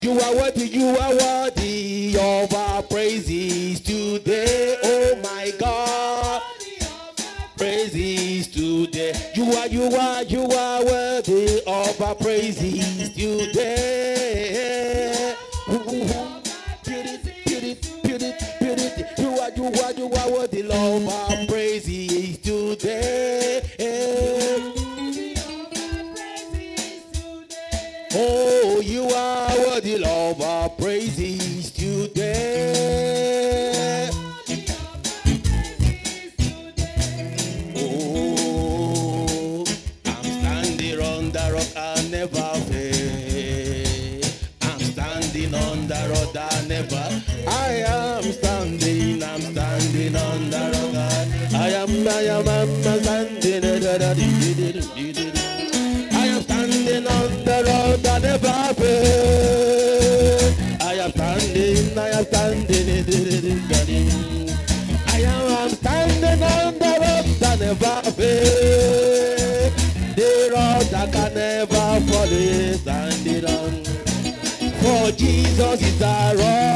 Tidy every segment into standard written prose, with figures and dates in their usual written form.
You are worthy of our praises today, oh my God. Praises today. You are worthy of our praises today. Beauty. You are worthy of our praises today. Oh, you are worthy of our praises today. Oh, I'm standing on the rock, I never fail. I'm standing on the rock, I never. I am standing on the rock. I am standing. I am standing on the road that never fails. I am standing. I am standing on the road that never fails. The road that can never fall is standing on. For Jesus is the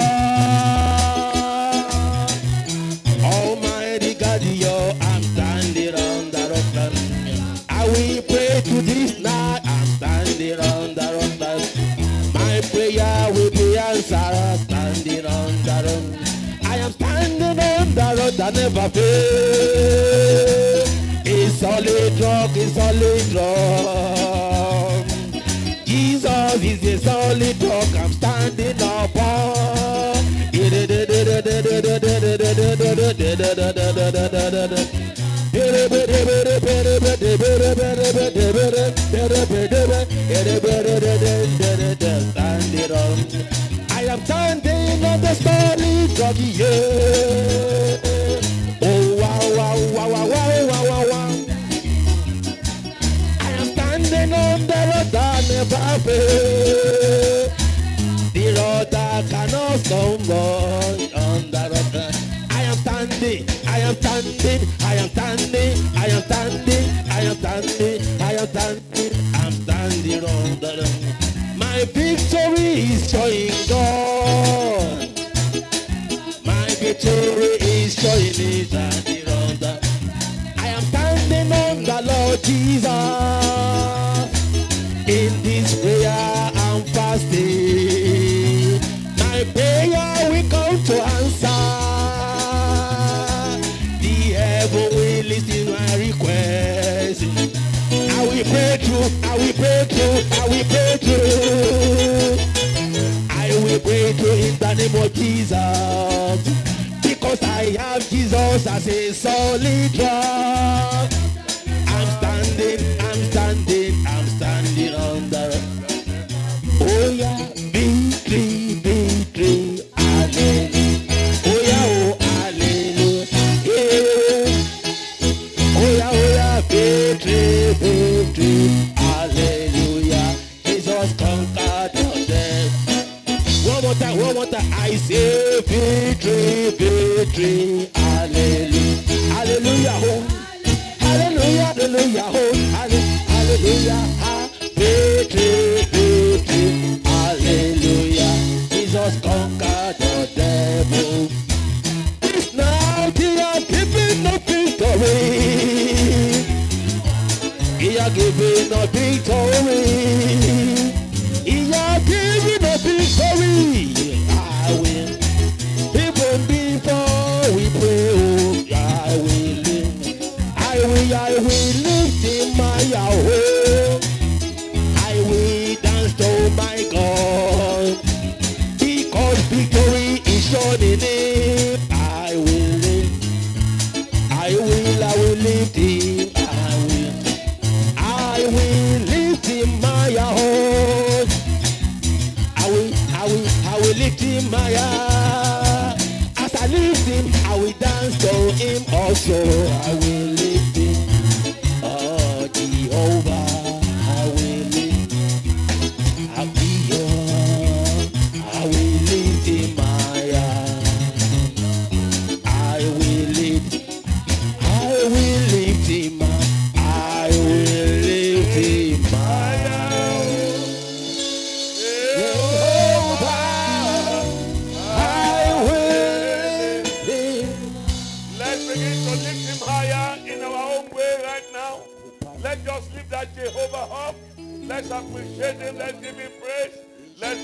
rock. Almighty God, I'm standing on the rock. I will pray to this night. I'm standing on the rock. My prayer will be answered. Standing on the rock. I am standing on the rock that never fails. It's solid rock, it's solid rock. Jesus is a solid rock. I'm standing upon. I am standing on the solid rock, yeah. Oh wow. I am standing on the rock that never fails. The rock that cannot stumble on the rock. I am standing on the rock. My victory is showing God. My victory is showing it on the rock. I am standing on the Lord Jesus. In this prayer I'm fasting. My prayer will come to answer. The heaven will listen my request. I will pray through. I will pray through in the name of Jesus. Because I have Jesus as a solid rock. I'm standing on the rock. Oh yeah, victory, hallelujah. Oh yeah, victory, hallelujah. Jesus conquered all death. One more time, I say victory, hallelujah, hallelujah, hallelujah, victory, hallelujah. Jesus conquered the devil. This night he has given no victory. He has given no victory. He has given no victory. I will. Even before we pray, oh, I will lift him my Yahweh. I will dance to my God. Because victory is shown in him. I will lift him. I will lift him my Yahweh. I will lift him my Yahweh. As I lift him, I will dance to him also. I will lift him, oh Jehovah. I will lift him my Yahweh. I will lift him my Yahweh.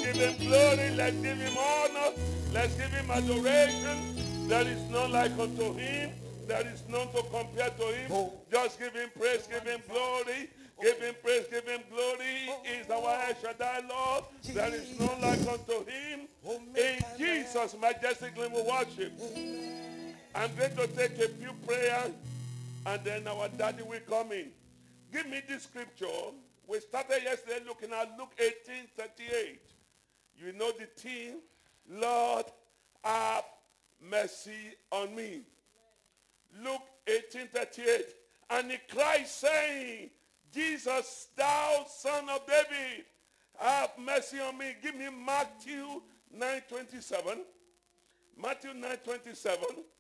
give him glory. Let's give him honor. Let's give him adoration. There is none like unto him. There is none to compare to him. Just give him praise, give him glory. Give him praise, give him glory. He is our El Shaddai Lord. There is none like unto him. In Jesus' majestic name we worship. I'm going to take a few prayers and then our daddy will come in. Give me this scripture. We started yesterday looking at Luke 18:38. You know the theme, Lord, have mercy on me. Luke 18:38. And he cried, saying, Jesus, thou son of David, have mercy on me. Give me Matthew 9:27. Matthew 9:27.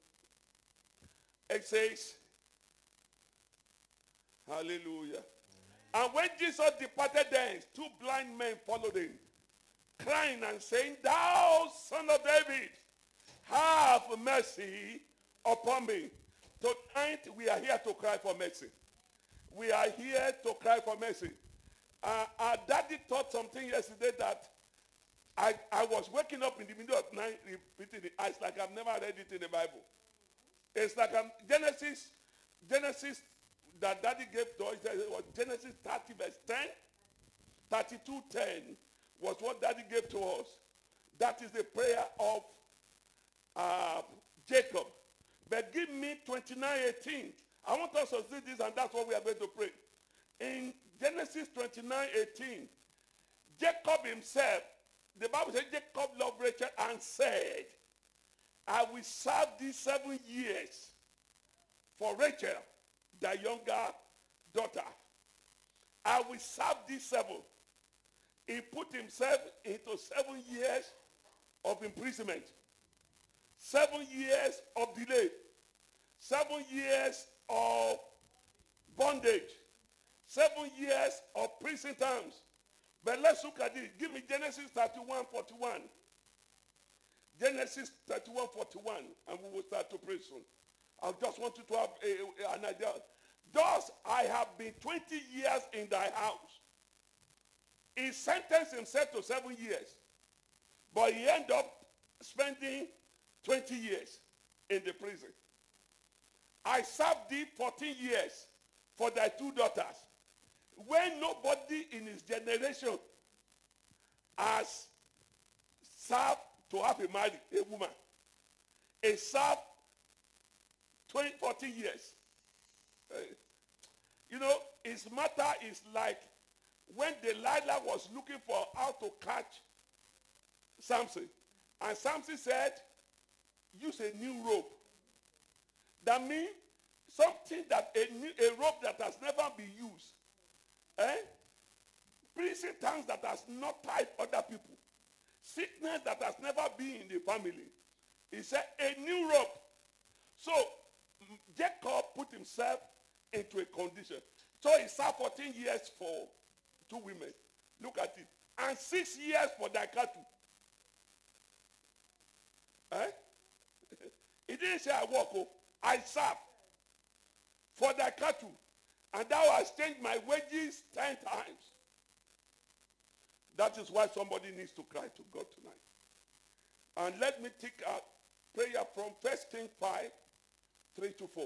It says, hallelujah. And when Jesus departed thence, two blind men followed him, crying and saying, thou son of David, have mercy upon me. Tonight we are here to cry for mercy. We are here to cry for mercy. Our daddy taught something yesterday that I was waking up in the middle of the night repeating it. It's like I've never read it in the Bible. It's like Genesis that daddy gave to us, it was Genesis 30 verse 10. 32:10 was what daddy gave to us. That is the prayer of Jacob. But give me 29:18. I want us to see this, and that's what we are going to pray. In Genesis 29:18, Jacob himself, the Bible says Jacob loved Rachel and said, I will serve thee 7 years for Rachel, thy younger daughter. I will serve thee 7. He put himself into 7 years of imprisonment, 7 years of delay, 7 years of bondage, 7 years of prison terms. But let's look at it. Give me Genesis 31:41. Genesis 31:41, and we will start to pray soon. I just want you to have an idea. Thus I have been 20 years in thy house. He sentenced himself to 7 years, but he ended up spending 20 years in the prison. I served thee 14 years for thy 2 daughters, when nobody in his generation has served to have a woman. He served 14 years. You know, his matter is like when Delilah was looking for how to catch Samson. And Samson said, use a new rope. That means something that a rope that has never been used. Prison terms that has not tied other people. Sickness that has never been in the family. He said a new rope. So Jacob put himself into a condition. So he served 14 years for 2 women. Look at it. And 6 years for thy cattle. He didn't say I walk, I serve for thy cattle. And thou hast changed my wages 10 times. That is why somebody needs to cry to God tonight. And let me take a prayer from 1 Kings 5, 3-4.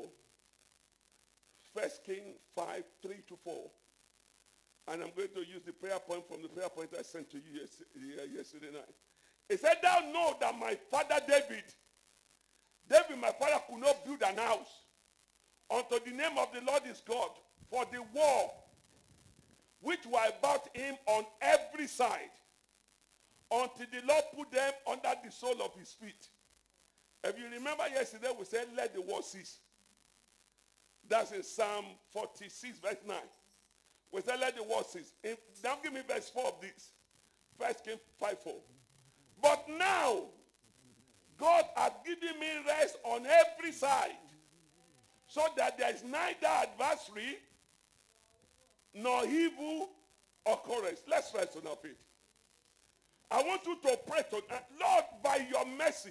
1 Kings 5, 3-4. And I'm going to use the prayer point from the prayer point I sent to you yesterday night. He said, thou know that my father David, my father, could not build an house unto the name of the Lord is God, for the wall which were about him on every side, until the Lord put them under the sole of his feet. If you remember yesterday, we said, let the wall cease. That's in Psalm 46, verse 9. We said, let the wall cease. Now give me verse 4 of this. 1 Kings 5:4. But now, God has given me rest on every side, so that there is neither adversary nor evil occurrence. Let's rest on our feet. I want you to pray to Lord, by your mercy,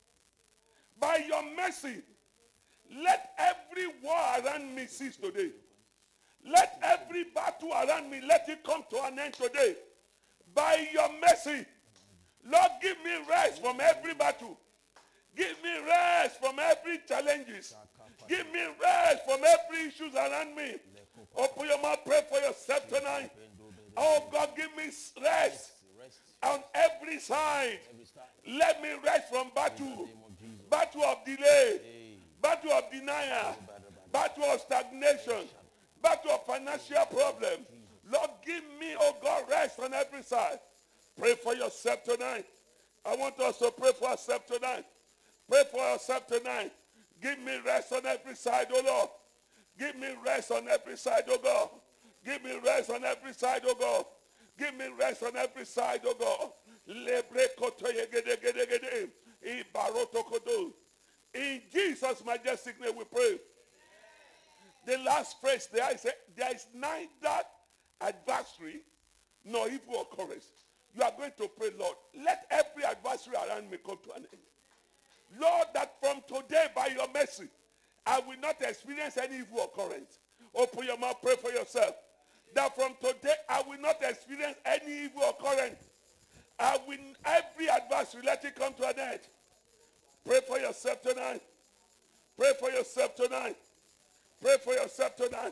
let every war around me cease today. Let every battle around me, let it come to an end today. By your mercy, Lord, give me rest from every battle. Give me rest from every challenges. Give me rest from every issues around me. Open your mouth, pray for yourself tonight. Oh God, give me rest on every side. Let me rest from battle. Battle of delay. Battle of denial. Battle of stagnation. Battle of financial problems. Lord, give me, oh God, rest on every side. Pray for yourself tonight. I want us to pray for ourselves tonight. Pray for yourself tonight. Give me rest on every side, oh Lord. Give me rest on every side, oh God. Give me rest on every side, oh God. Give me rest on every side, oh God. In Jesus' majestic name we pray. The last phrase there, I say, there is neither adversary nor evil occurrence. You are going to pray, Lord, let every adversary around me come to an end. Lord, that from today, by your mercy, I will not experience any evil occurrence. Open your mouth, pray for yourself. That from today, I will not experience any evil occurrence. Every adversary, let it come to an end. Pray for yourself tonight. Pray for yourself tonight. Pray for yourself tonight.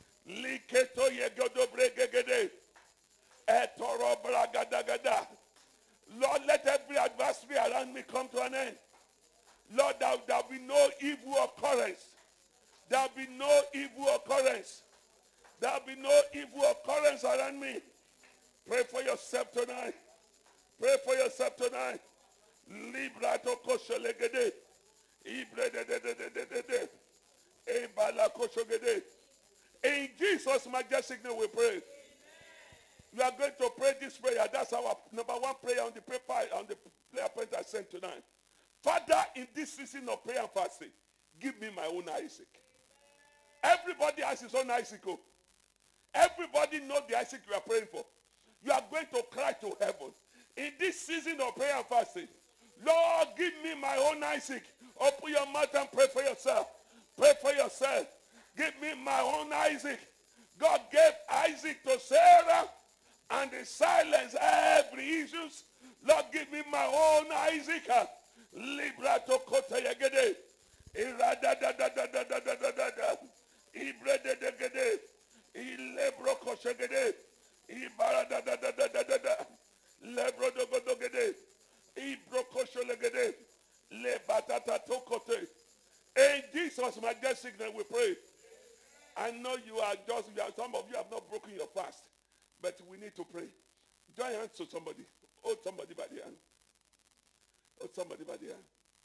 Lord, let every adversary around me come to an end. Lord, there will be no evil occurrence. There will be no evil occurrence. There will be no evil occurrence around me. Pray for yourself tonight. Pray for yourself tonight. Librato kosholegede. Ibredededededede. Ebala koshogede. In Jesus' majestic name we pray. You are going to pray this prayer. That's our number one prayer on the paper, on the prayer point I sent tonight. Father, in this season of prayer and fasting, give me my own Isaac. Everybody has his own Isaac. Everybody knows the Isaac you are praying for. You are going to cry to heaven. In this season of prayer and fasting, Lord, give me my own Isaac. Open your mouth and pray for yourself. Pray for yourself. Give me my own Isaac. God gave Isaac to Sarah and he silenced every issues. Lord, give me my own Isaac. Librato kota yagede. Irada da da da da da da da da da. Ibrede de gede. Ilebro koshegede. Ibara da da da da da da da. Lebro do go do gede. Ibro kosholegede. Le batata tokote. In Jesus' majestic name we pray. I know some of you have not broken your fast, but we need to pray. Join hands to somebody. Hold somebody by the hand. Hold somebody by the hand.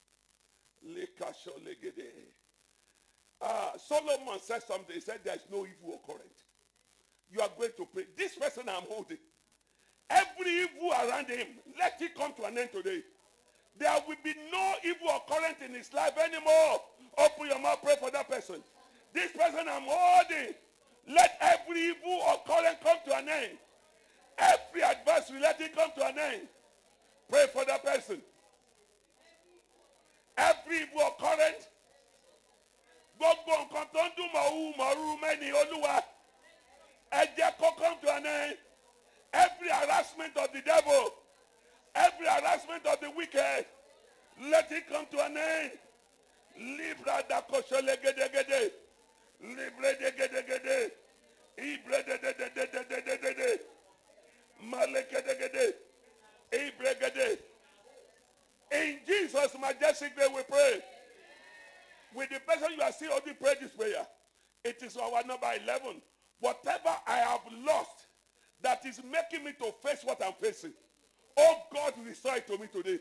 Solomon said something. He said there is no evil occurrent. You are going to pray. This person I'm holding, every evil around him, let it come to an end today. There will be no evil occurrence in his life anymore. Open your mouth, pray for that person. This person I'm holding, let every evil occurrence come to an end. Every adversary, let it come to an end. Pray for that person. Every evil occurrence, gbogbo nǹkan tó ń dùn mọ̀rú mẹ́ni Olúwa, ẹ jẹ́ kó come to an end. Every harassment of the devil, every harassment of the wicked, let it come to an end. Libra da kosholegedegede. Libre de gede gede. Ibre de de de de de de de de de. Maleke de gede. Ibre gede. In Jesus' majestic name we pray. With the person you are still only pray this prayer. It is our number 11. Whatever I have lost that is making me to face what I'm facing, oh God, restore it to me today.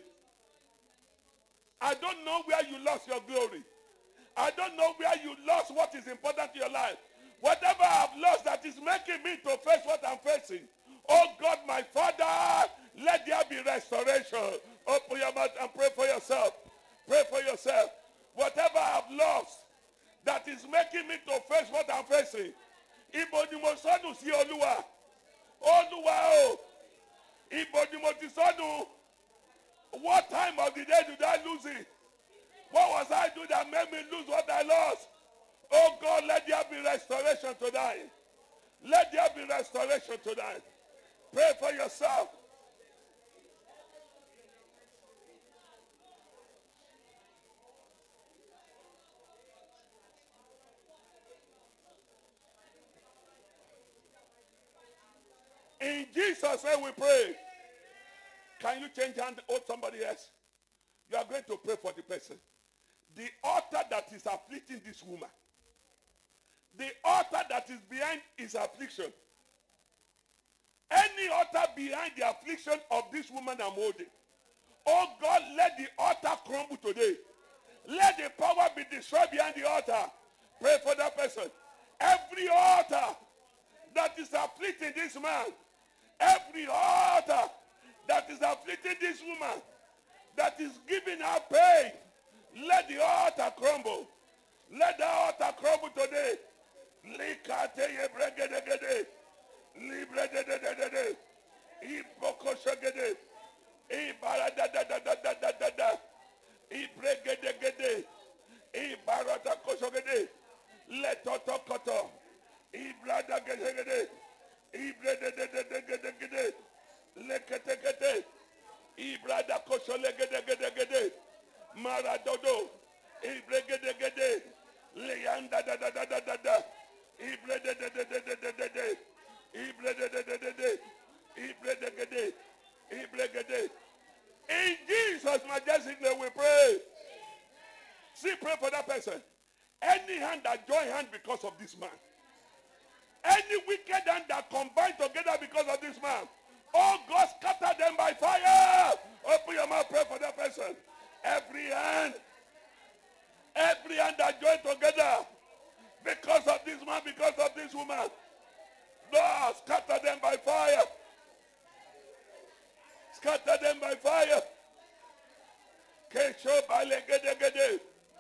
I don't know where you lost your glory. I don't know where you lost what is important to your life. Whatever I have lost that is making me to face what I'm facing, oh God, my Father, let there be restoration. Open your mouth and pray for yourself. Pray for yourself. Whatever I have lost that is making me to face what I'm facing, Ibo ni mo sọnù sí Olúwa. Olúwa o. Ibo ni mo ti sọnù. What time of the day did I lose it? What was I doing that made me lose what I lost? Oh God, let there be restoration tonight. Let there be restoration tonight. Pray for yourself. Jesus' name we pray. Can you change hand? Hold somebody else. You are going to pray for the person. The altar that is afflicting this woman. The altar that is behind his affliction. Any altar behind the affliction of this woman I'm holding. Oh God, let the altar crumble today. Let the power be destroyed behind the altar. Pray for that person. Every altar that is afflicting this man. Every altar that is afflicting this woman. That is giving her pain. Let the altar crumble. Let the altar crumble today. Likateye bregedegede. Libredededede. Ibokoshegede. Ibaradadadadadadada. Ibregedegede. Ibaradakoshogede. Letotokoto. Ibradagedegede. Ibrededededegede. Leketekete. Ibradakosholegedegede. Maradodo. Ibregedegede. Leanda da da da da da da. Ibredededededede. Ibrededededede. Ibredegede. Ibregede. In Jesus' majestic name we pray. See, pray for that person. Any hand that join hand because of this man. Any wicked hand that combine together because of this man. Oh God, scatter them by fire. Open your mouth, pray for that person. Every hand that join together because of this man, because of this woman. Lord, scatter them by fire. Scatter them by fire. Kesho balegedegede.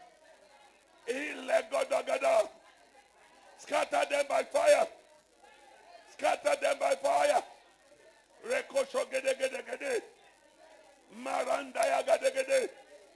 Ilegodogada. Scatter them by fire. Scatter them by fire. Rekosho gedegedegede. Marandaya gedegede.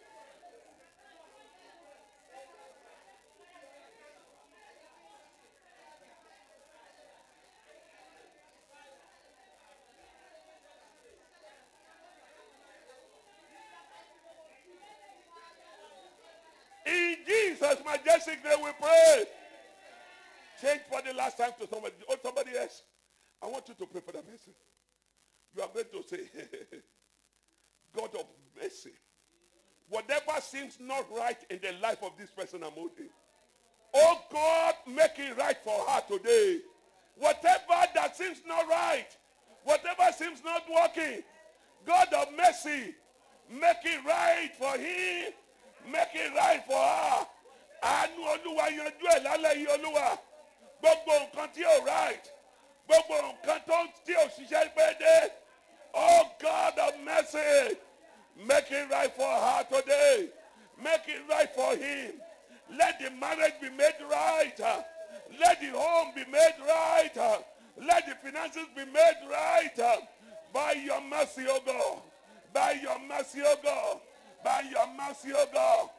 In Jesus' majestic name we pray. Change for the last time to somebody. Or somebody else. I want you to pray for that person. You are going to say, God of mercy, whatever seems not right in the life of this person I'm holding, oh God, make it right for her today. Whatever that seems not right, whatever seems not working, God of mercy, make it right for him, make it right for her. Àánú Olúwa yanjú ẹ̀ lálẹ́ yìí Olúwa. Gbogbo nǹkan tí ò right. Gbogbo nǹkan tí ò ṣiṣẹ́ gbédé. Oh God of mercy, make it right for her today. Make it right for him. Let the marriage be made right. Let the home be made right. Let the finances be made right. By your mercy, oh God. By your mercy, oh God. By your mercy, oh God.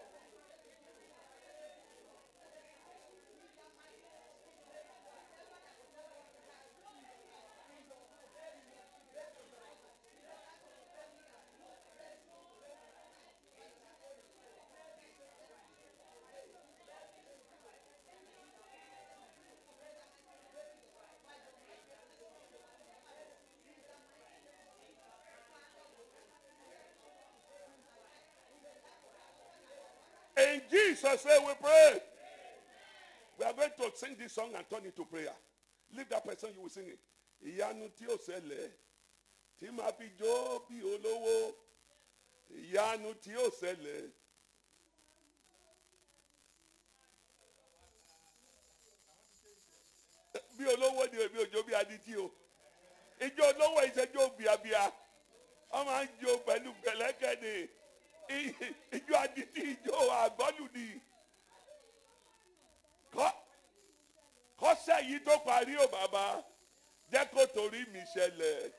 In Jesus' name we pray. We are going to sing this song and turn it to prayer. Leave that person, you will sing it. Ìyanu tí ó ṣẹlẹ̀, tí máa fi jó bí olówó. Ìyanu tí ó ṣẹlẹ̀. Bí olówó ni èmi òjò bí adití o. Ìjọ olówó ìṣẹ́jọ́ bíabíà. Wọ́n máa ń jó pẹ̀lú pẹ̀lẹ́kẹ́ ni. Ìjọ adití ìjọ àgbọ́lù ni. Kọ́sẹ̀ yìí tó parí o bàbá, jẹ́ kó torí mi ṣẹlẹ̀.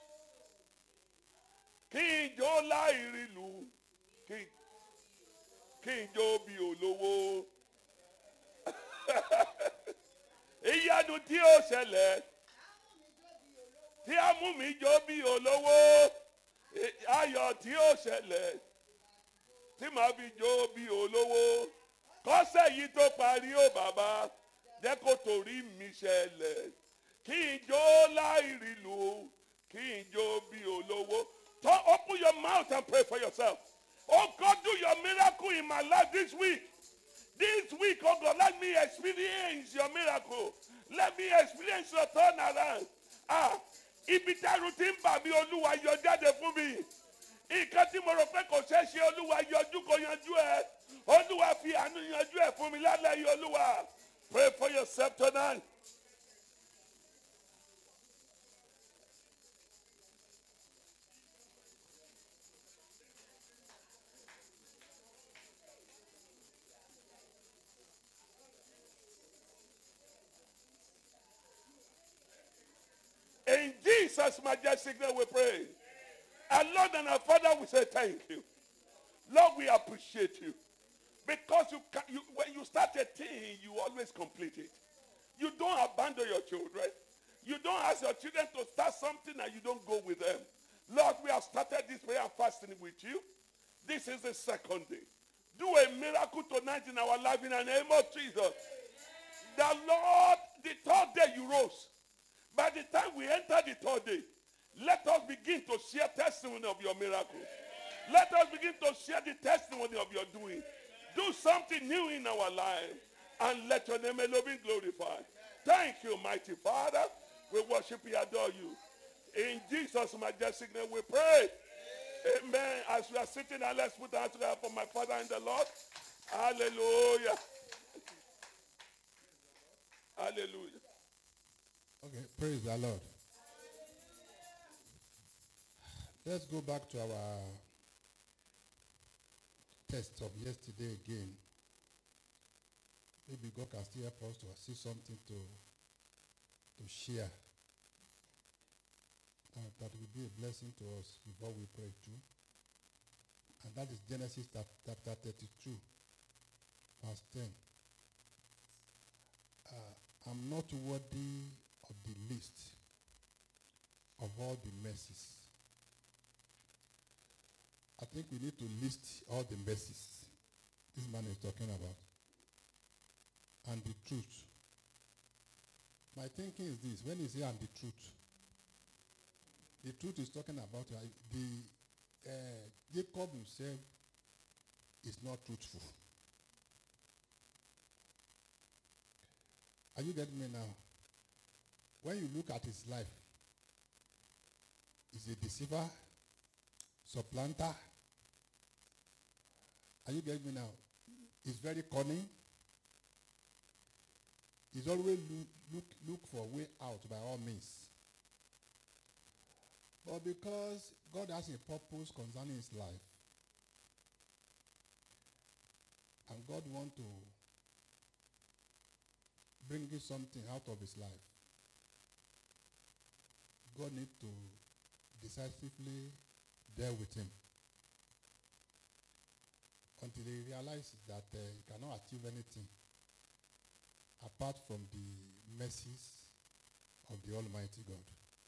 Kí n jó láìrí lù, kí n jó bí olówó. Ìyanu tí ó ṣẹlẹ̀, tí a mú mi jó bí olówó. Ayọ̀ tí ó ṣẹlẹ̀, tí màá fi jó bí olówó. Kọ́sẹ̀ yìí tó parí o bàbá, jẹ́ kó torí mi ṣẹlẹ̀. Kí n jó láìrí lù, Open your mouth and pray for yourself. Oh God, do your miracle in my life this week. This week, oh God, let me experience your miracle. Let me experience your turnaround. Ibi tí ẹrù ti ń bà mí, Olúwa yọ jáde fún mi. Nǹkan tí mo rò pé kò ṣeé ṣe, Olúwa yọjú kó yanjú ẹ. Olúwa fi àánú yanjú ẹ fún mi lálẹ́ yìí, Olúwa. Pray for yourself tonight. In Jesus' majestic name we pray. Our Lord and our Father, we say thank you. Lord, we appreciate you. Because when you start a thing, you always complete it. You don't abandon your children. You don't ask your children to start something and you don't go with them. Lord, we have started this prayer and fasting with you. This is the second day. Do a miracle tonight in our life in the name of Jesus. The Lord, the third day you rose. By the time we enter the third day, let us begin to share testimony of your miracle. Let us begin to share the testimony of your doing. Do something new in our life and let your name alone be glorified. Thank you, mighty Father. We worship you, adore you. In Jesus' majestic name we pray. Amen. As we are sitting down, let's put our hands together for my Father in the Lord. Hallelujah. Hallelujah. Okay, praise the Lord. Let's go back to our test of yesterday again. Maybe God can still help us to see something to share. That will be a blessing to us before we pray too. And that is Genesis chapter 32, verse 10. I'm not worthy of the list of all the mercies. I think we need to list all the mercies this man is talking about. And the truth. My thinking is this: when you say "and the truth is talking about Jacob himself is not truthful. Are you getting me now? When you look at his life, he's a deceiver, supplanter. Are you getting me now? He's very cunning. He's always look for a way out by all means. But because God has a purpose concerning his life, and God wants to bring something out of his life, God needs to decisively deal with him until he realizes that he cannot achieve anything apart from the mercies of the Almighty God.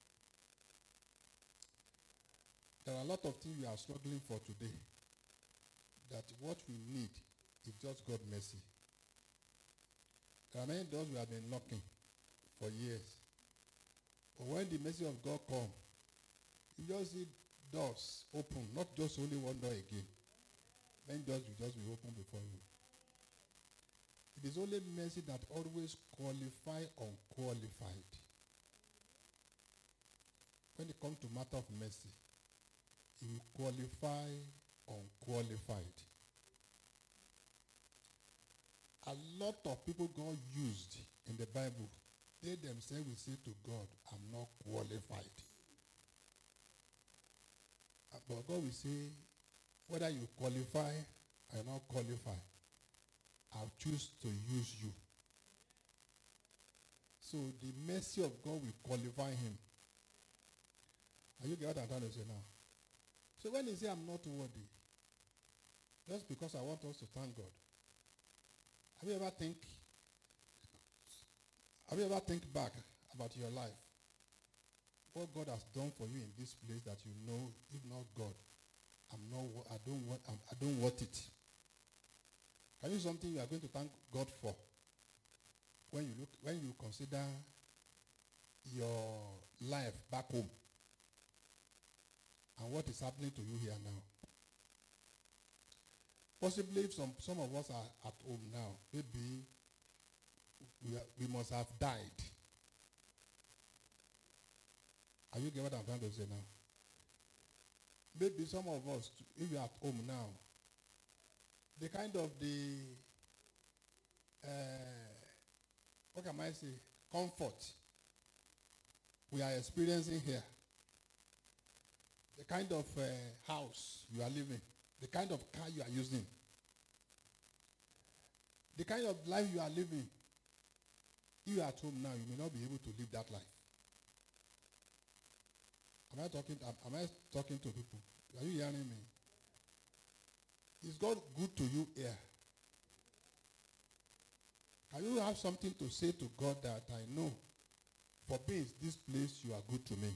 There are a lot of things we are struggling for today, that what we need is just God's mercy. There are many doors we have been knocking for years. But when the mercy of God comes, you just see doors open, not just only one door again. Many doors will just be open before you. It is only mercy that always qualifies unqualified. When it comes to matter of mercy, it will qualify unqualified. A lot of people God used in the Bible, they themselves will say to God, "I'm not qualified." But God will say, whether you qualify or not qualify, I'll choose to use you. So the mercy of God will qualify him. Are you getting what I'm trying to say now? So when he says I'm not worthy, just because I want us to thank God. Have you ever think back about your life? What God has done for you in this place that you know, if not God, I don't want it. Can you something you are going to thank God for? When you consider your life back home, and what is happening to you here now. Possibly if some of us are at home now, maybe we must have died. Are you getting what I'm trying to say now? Maybe some of us, if you're at home now, the kind of what can I say, comfort we are experiencing here, the kind of house you are living, the kind of car you are using, the kind of life you are living, if you are at home now, you may not be able to live that life. Am I talking to people? Are you hearing me? Is God good to you here? Can you have something to say to God that I know for being this place you are good to me?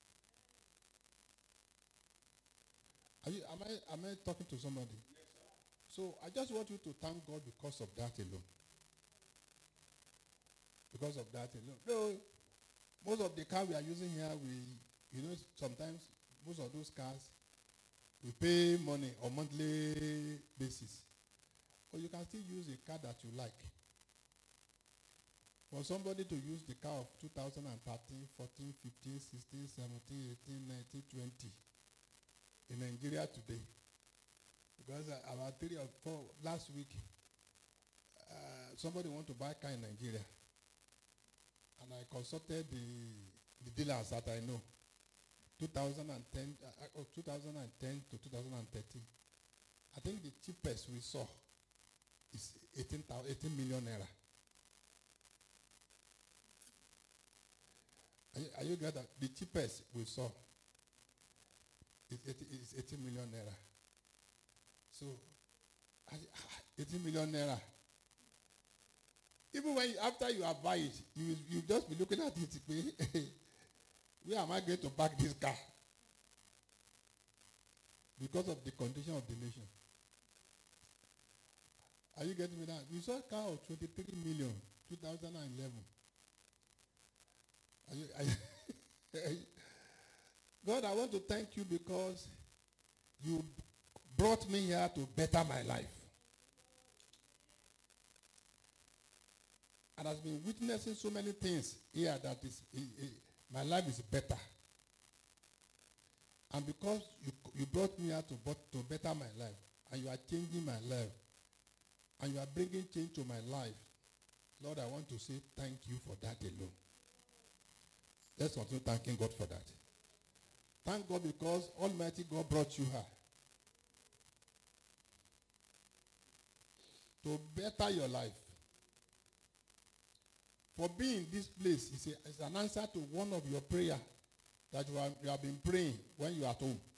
Am I talking to somebody? Yes, sir. So I just want you to thank God because of that alone. Because of that alone. No, most of the cars we are using here, sometimes most of those cars, we pay money on monthly basis. But you can still use a car that you like. For somebody to use the car of 2013, 14, 15, 16, 17, 18, 19, 20 in Nigeria today. Because about 3 or 4 last week, somebody want to buy a car in Nigeria. And I consulted the dealers that I know. 2010 to 2013. I think the cheapest we saw is 18 million naira. Are you glad that the cheapest we saw is 18 million naira? So, 18 million naira. Even when after you have buy it, you just be looking at it. Where am I going to park this car? Because of the condition of the nation. Are you getting me now? We saw a car of 23 million, 2011. God, I want to thank you because you brought me here to better my life. And I've been witnessing so many things here that my life is better. And because you brought me here to better my life, and you are changing my life, and you are bringing change to my life, Lord, I want to say thank you for that alone. Let's continue thanking God for that. Thank God because Almighty God brought you here to better your life. For being in this place is an answer to one of your prayer that you have been praying when you are at home.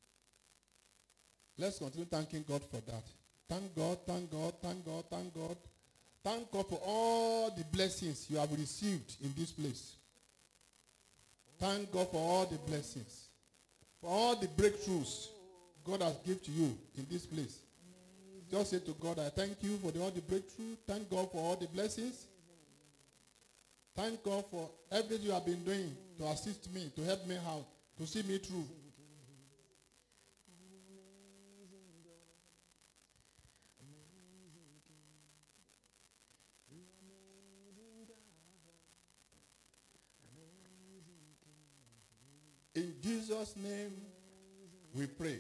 Let's continue thanking God for that. Thank God, thank God, thank God, thank God. Thank God for all the blessings you have received in this place. Thank God for all the blessings. For all the breakthroughs God has given to you in this place. Just say to God, I thank you for all the breakthrough. Thank God for all the blessings. Thank God for everything you have been doing to assist me, to help me out, to see me through. In Jesus' name we pray.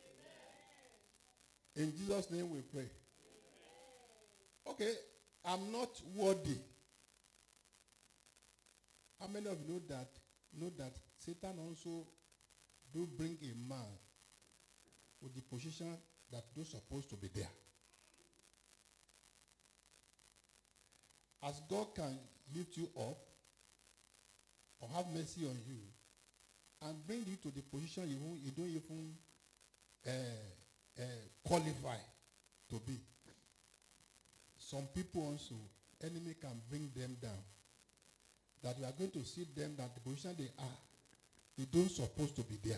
In Jesus' name we pray. Okay, I'm not worthy. How many of you know that Satan also do bring a man with the position that not supposed to be there? As God can lift you up or have mercy on you and bring you to the position you don't even qualify to be. Some people also, enemy can bring them down. That you are going to see them that the position they are, they don't supposed to be there.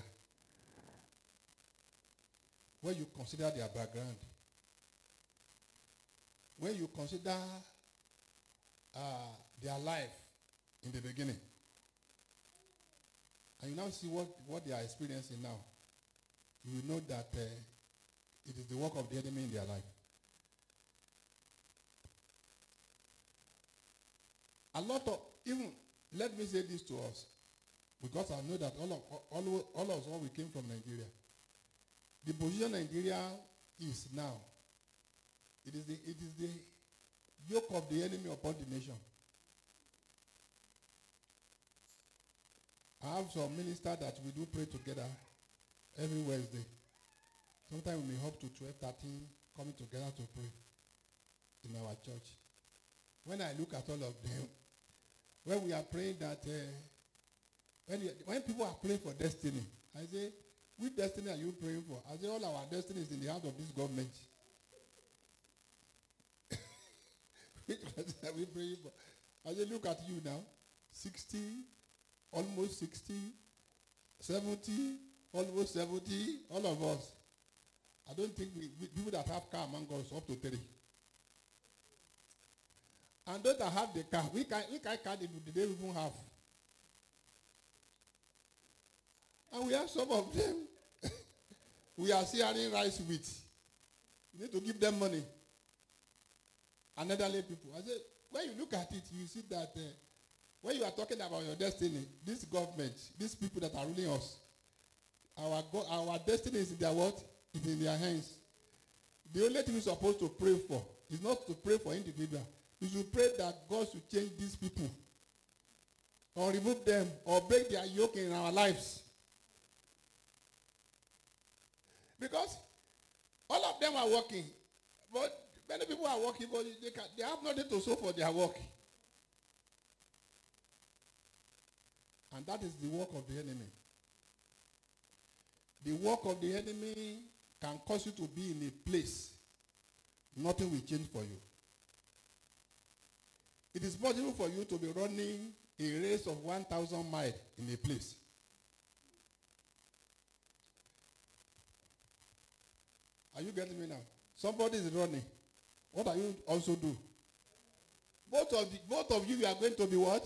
When you consider their background, when you consider their life in the beginning, and you now see what they are experiencing now, you will know that it is the work of the enemy in their life. A lot of, even, let me say this to us, because I know that all of us, when we came from Nigeria, the position Nigeria is now, it is the yoke of the enemy upon the nation. I have some ministers that we do pray together every Wednesday. Sometimes we may hope to 12, 13 coming together to pray in our church. When I look at all of them, when we are praying that, when people are praying for destiny, I say, which destiny are you praying for? I say, all our destiny is in the hands of this government. Which destiny are we praying for? I say, look at you now. 60, almost 60, 70, almost 70, all of us. I don't think people that have car among us up to 3. And those that have the car, we can't car they even have. And we have some of them. We are sharing rice with. You need to give them money. And elderly people. I say, when you look at it, you see that when you are talking about your destiny, this government, these people that are ruling us, our destiny is in their what? It's in their hands. The only thing we're supposed to pray for is not to pray for individuals. We should pray that God should change these people, or remove them, or break their yoke in our lives. Because all of them are working, but many people are working, but they have nothing to show for their work. And that is the work of the enemy. The work of the enemy can cause you to be in a place. Nothing will change for you. It is possible for you to be running a race of 1,000 miles in a place. Are you getting me now? Somebody is running. What are you also do? Both of you are going to be what?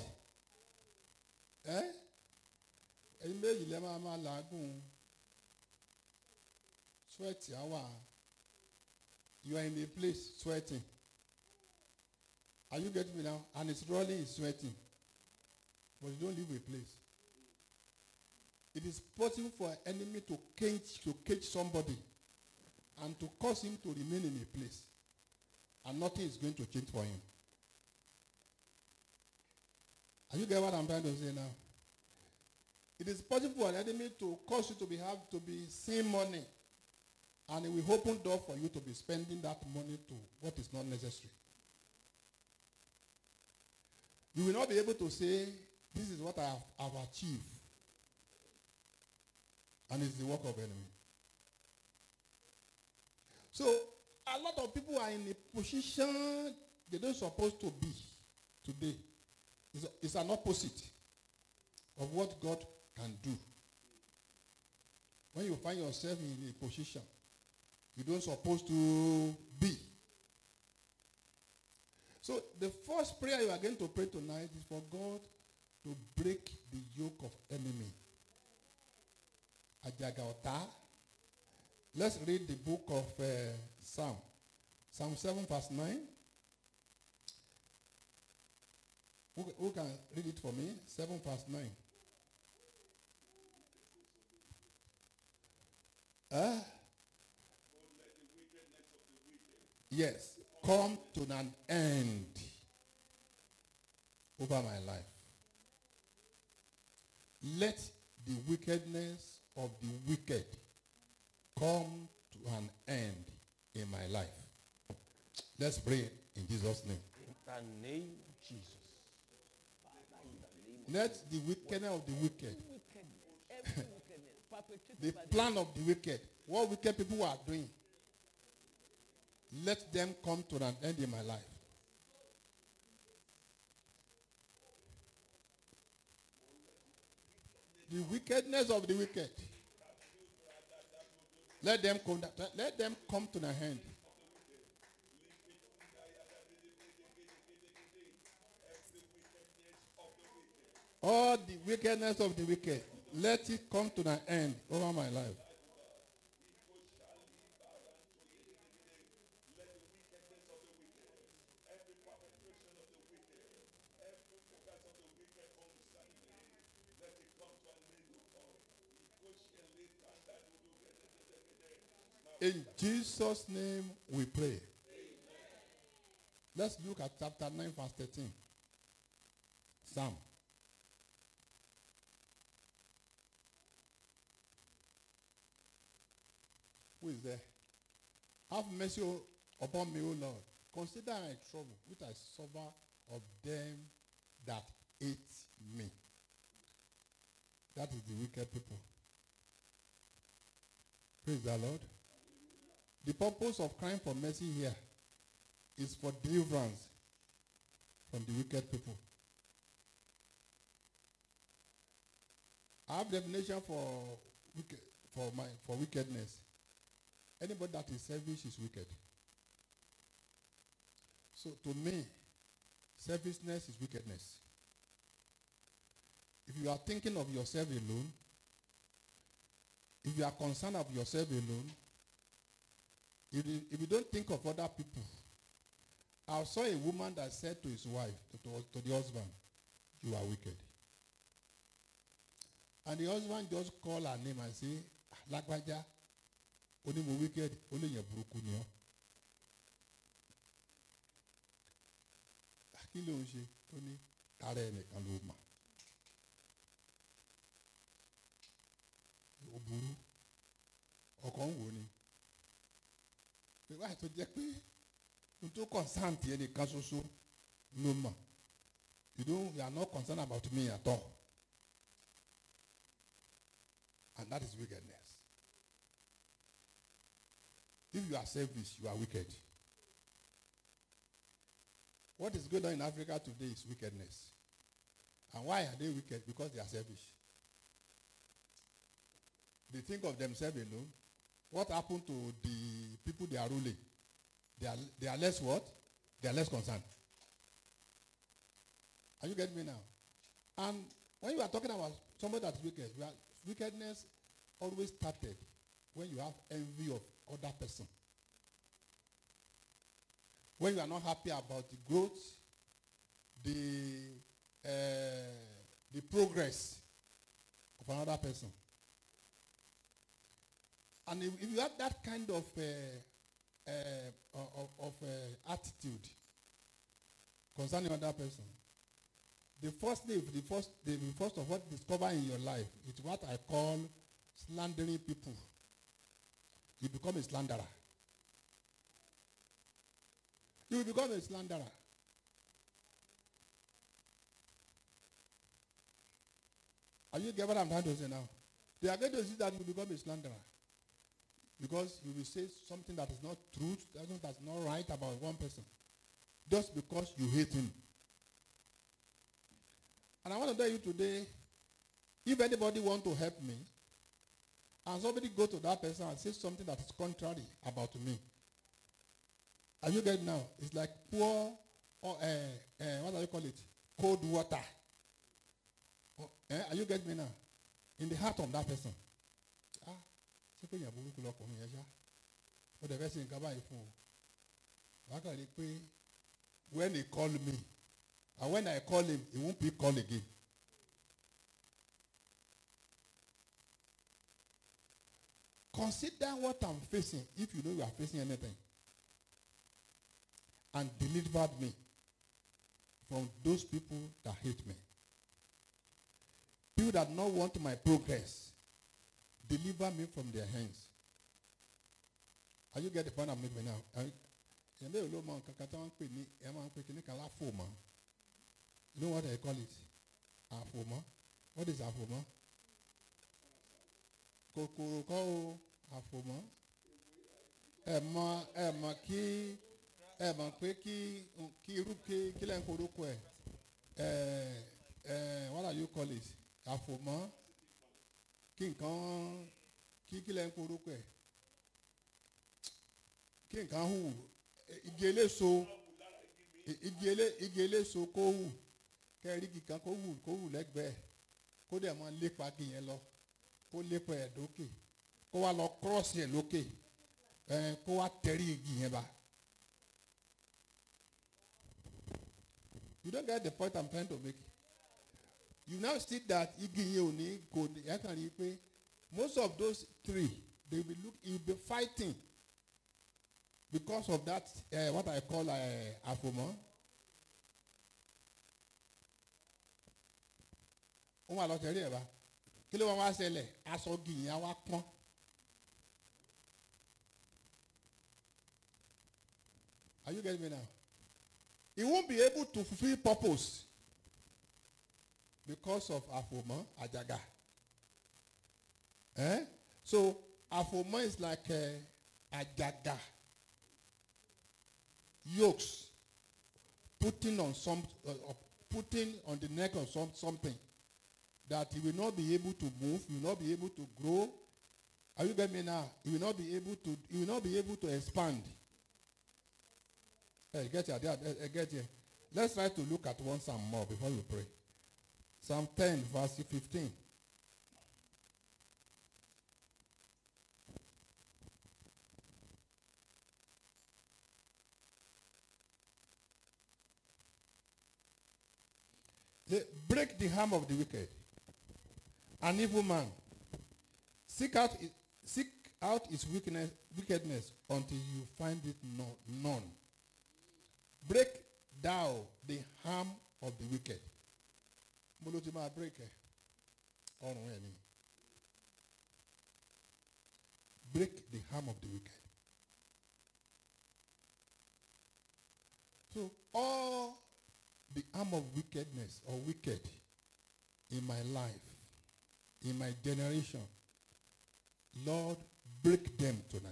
Sweat. You are in a place sweating. Are you getting me now? And it's rolling, it's sweating. But you don't leave a place. It is possible for an enemy to cage somebody and to cause him to remain in a place. And nothing is going to change for him. Are you getting what I'm trying to say now? It is possible for an enemy to cause you to be seeing money. And it will open door for you to be spending that money to what is not necessary. You will not be able to say, this is what I have achieved. And it's the work of enemy. So, a lot of people are in a position they don't supposed to be today. It's an opposite of what God can do. When you find yourself in a position you don't supposed to be. So the first prayer you are going to pray tonight is for God to break the yoke of enemy. Ajagaota. Let's read the book of Psalm. Psalm 7 verse 9. Who can read it for me? 7 verse 9. Yes. Come to an end over my life. Let the wickedness of the wicked come to an end in my life. Let's pray in Jesus' name. In the name of Jesus. Let the wickedness of the wicked, the plan of the wicked, what wicked people are doing, let them come to an end in my life. The wickedness of the wicked, let them come to an end. All the wickedness of the wicked, let it come to an end over my life. In Jesus' name we pray. Let's look at chapter 9, verse 13. Psalm. Who is there? Have mercy upon me, O Lord. Consider my trouble, which I suffer of them that hate me. That is the wicked people. Praise the Lord. The purpose of crying for mercy here is for deliverance from the wicked people. I have definition for wickedness. Anybody that is selfish is wicked. So to me, selfishness is wickedness. If you are thinking of yourself alone, if you are concerned of yourself alone, if you don't think of other people. I saw a woman that said to his wife, to the husband, you are wicked. And the husband just called her name and say, Lagbaja, only mo wicked, only your buruku ni o. Kí ló ń ṣe? Ó ní ara ẹnìkan ló mà. Ó burú. Ọkàn wò ni. Pé wáyé tó jẹ́ pé n tó concern ti ẹnìkan ṣoṣo ló mà. You are not concerned about me at all. And that is wickedness. If you are selfish, you are wicked. What is going on in Africa today is wickedness. And why are they wicked? Because they are selfish. They think of themselves alone. What happened to the people they are ruling? They are less what? They are less concerned. Are you getting me now? And when you are talking about somebody that's wicked, wickedness always started when you have envy of other person. When you are not happy about the growth, the progress of another person. And if you have that kind of attitude concerning another person, the first of what you discover in your life is what I call slandering people. You become a slanderer. You will become a slanderer. Are you getting what I'm trying to say now? They are going to see that you become a slanderer. Because you will say something that is not true, something that's not right about one person. Just because you hate him. And I want to tell you today, if anybody want to help me, and somebody go to that person and say something that is contrary about me, are you getting now? It's like poor, what do you call it? Cold water. Are you getting me now? In the heart of that person. When he called me, and when I call him, he won't pick call again. Consider what I'm facing if you know you are facing anything. And deliver me from those people that hate me. People that don't want my progress. Deliver me from their hands. Are you get the point I'm making now? You know what I call it? Afoma. What is afoma? Kokoro afoma. Emma ki what are you call it? Afoma. King kan kilen koruko e. King kan hu igele so ko hu. Ke ri kan ko hu legbe. Ko de mo lepa ki yen lo. Ko lepa e doke. Ko wa lo cross yen lókè. Ko wa teri igi yen ba. You don't get the point I'm trying to make. You now see that most of those three, you'll be fighting Because of that, what I call afoma. Wọ́n wà lọ́tẹ̀rí ẹ̀ bá. Kí ló wọ́n wá ṣẹlẹ̀? Aṣọ gìyàn wá pọ́n. Are you getting me now? He won't be able to fulfill purpose because of afoma, ajaga. So afoma is like ajaga, yokes, putting on putting on the neck of something that he will not be able to move, he will not be able to grow. Are you getting me now? He will not be able to expand. Hey, get here. Let's try to look at one psalm more before we pray. Psalm 10, verse 15. Break the arm of the wicked, an evil man. Seek out his wickedness until you find it none. Break thou the arm of the wicked. Molotima break. Break the arm of the wicked. So all the arm of wickedness or wicked in my life, in my generation, Lord, break them tonight.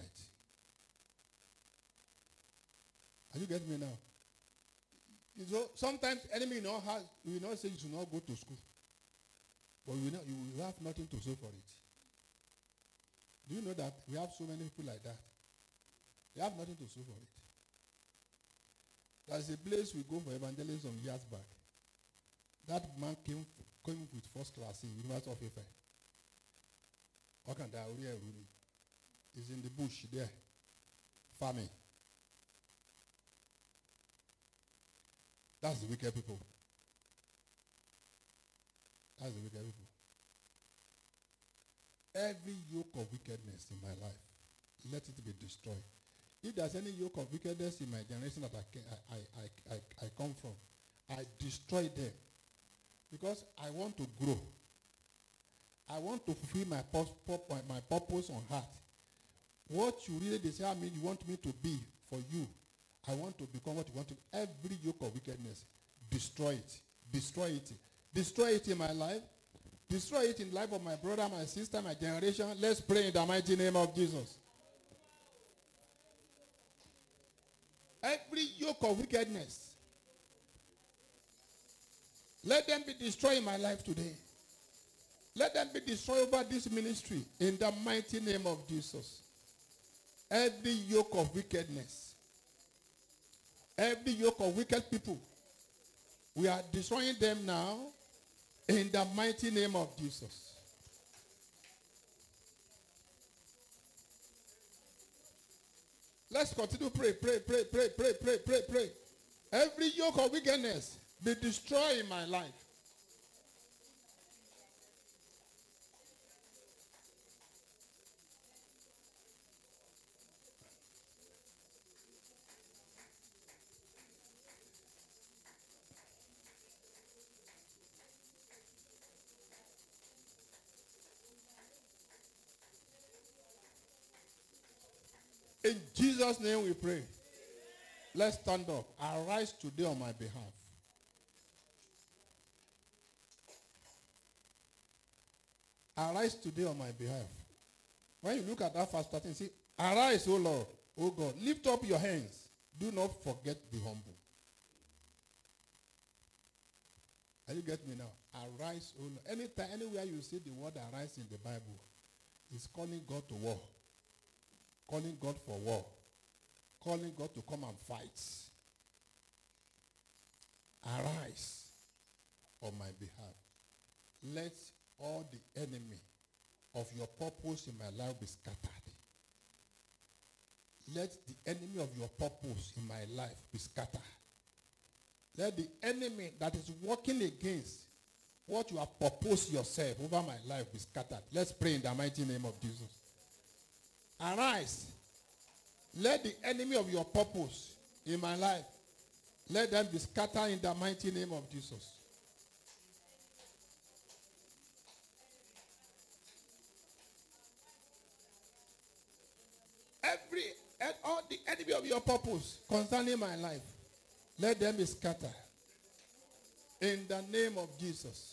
Are you getting me now? So sometimes enemy will not say you should not go to school, but you will have nothing to show for it. Do you know that we have so many people like that? They have nothing to show for it. There's a place we go for evangelism some years back. That man came with first class in University of Ife. He's in the bush there, farming. That's the wicked people. That's the wicked people. Every yoke of wickedness in my life, let it be destroyed. If there's any yoke of wickedness in my generation that I come from, I destroy them. Because I want to grow. I want to fulfill my purpose on earth. What you really desire me, you want me to be for you. I want to become what you want to. Every yoke of wickedness, destroy it. Destroy it. Destroy it in my life. Destroy it in the life of my brother, my sister, my generation. Let's pray in the mighty name of Jesus. Every yoke of wickedness, let them be destroyed in my life today. Let them be destroyed over this ministry in the mighty name of Jesus. Every yoke of wickedness, every yoke of wicked people, we are destroying them now in the mighty name of Jesus. Let's continue to pray. Every yoke of wickedness be destroyed in my life. In Jesus' name we pray. Let's stand up. Arise today on my behalf. Arise today on my behalf. When you look at that verse 13, see, arise, O Lord, O God. Lift up your hands. Do not forget the humble. Are you getting me now? Arise, O Lord. Anytime, anywhere you see the word arise in the Bible, it's calling God to war. Calling God for war. Calling God to come and fight. Arise on my behalf. Let all the enemy of your purpose in my life be scattered. Let the enemy of your purpose in my life be scattered. Let the enemy that is working against what you have proposed yourself over my life be scattered. Let's pray in the mighty name of Jesus. Arise. Let the enemy of your purpose in my life, let them be scattered in the mighty name of Jesus. All the enemy of your purpose concerning my life, let them be scattered in the name of Jesus.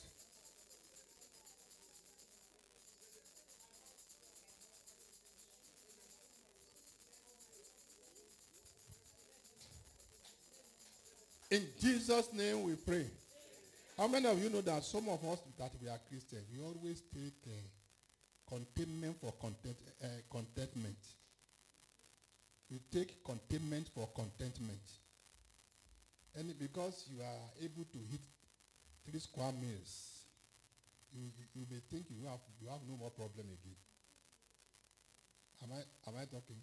In Jesus' name we pray. How many of you know that some of us that we are Christians, we always take containment for contentment. We take containment for contentment. And because you are able to hit 3 square meals, you may think you have no more problem again. Am I talking?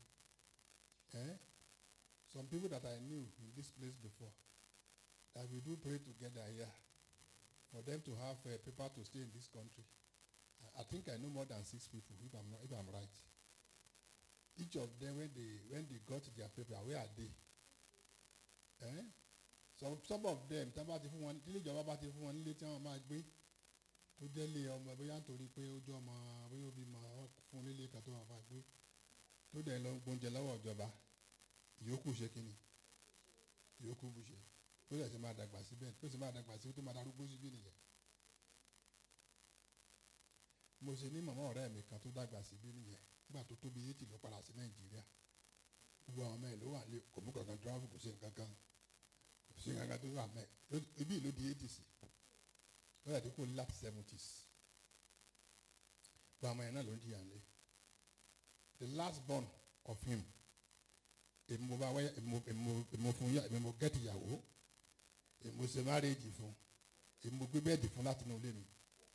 Some people that I knew in this place before, that we do pray together here, for them to have a paper to stay in this country. I think I know more than 6 people, if I'm right. Each of them, when they got their paper, where are they? Some of them, mo ṣe ní màmá ọ̀rẹ́ mi kan tó dàgbà síbí nìyẹn nígbà tó tóbi 80 ló padà sí Nàìjíríà gbogbo àwọn ọmọ ẹ̀ ló wà lé kò mú kankan dúráfù kò ṣe nǹkan kan tó wà mẹ́ ibi ìlú di 80 sí ó yà tó kó late 70s gbogbo àwọn ẹ̀ náà ló ń jìyà lé the last born of him èmi mo bá wáyà èmi mo fún yà èmi mo gẹ́tì ìyàwó èmi mo ṣe márèèjì fún èmi mo gbé bẹ́ẹ̀dì fún láti inú ilé mi.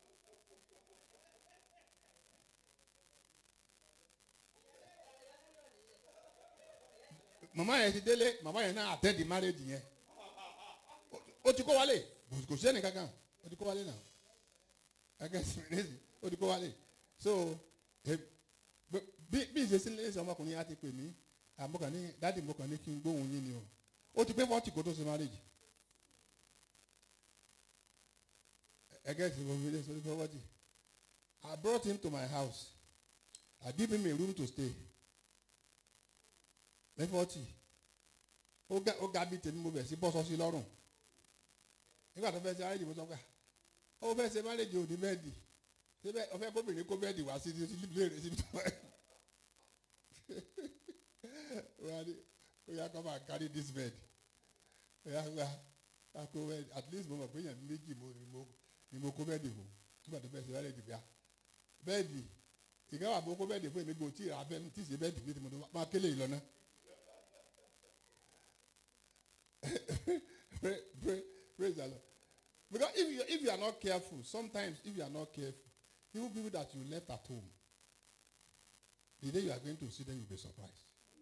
Mama yẹn ti délé mama yẹn náà attend the marriage yẹn ó ti kó wálé kò sí ẹnì kankan ó ti kó wálé náà ẹgẹ sìmìlẹ́sì ó ti kó wálé so bí ìṣesílẹ̀ ọmọkùnrin yẹn á ti pè mí àmọ́kàn ní dáàdì mọ́kàn ní kí n gbóhùn yín ni o ó ti pé 40 kó tó ṣe marriage ẹgẹ sìmìlẹ́sì ó ti pé 40 I brought him to my house I give him a room to stay. Lẹ́fọ̀tì ó ga bíi tèmi mo bẹ̀ sí bọ́sọ̀ sí lọ́rùn nígbà tó fẹ́ ṣe aráàlú mo sọ pé ó fẹ́ ṣe máréjì òní bẹ́ẹ̀dì síbẹ̀ ó fẹ́ kóbìnrin kó bẹ́ẹ̀dì wá sí ilé rẹ̀ síbi tó wáyé ó yá come and carry this bed ó yá wá kó bẹ́ẹ̀dì at least mo mọ̀ pé èèyàn méjì ni mo kó bẹ́ẹ̀dì fún nígbà tó fẹ́ ṣe máréjì bíà bẹ́ẹ̀dì ìgbà wà mo kó bẹ́ẹ̀dì fún èmi gbòó tí ì rà bẹ́ẹ̀ tí ì ṣe bẹ́ẹ̀dì bí mo máa kélé yìí lọ náà. Praise the Lord. Because if you are not careful, sometimes if you are not careful, even people that you left at home, the day you are going to see them, you'll be surprised.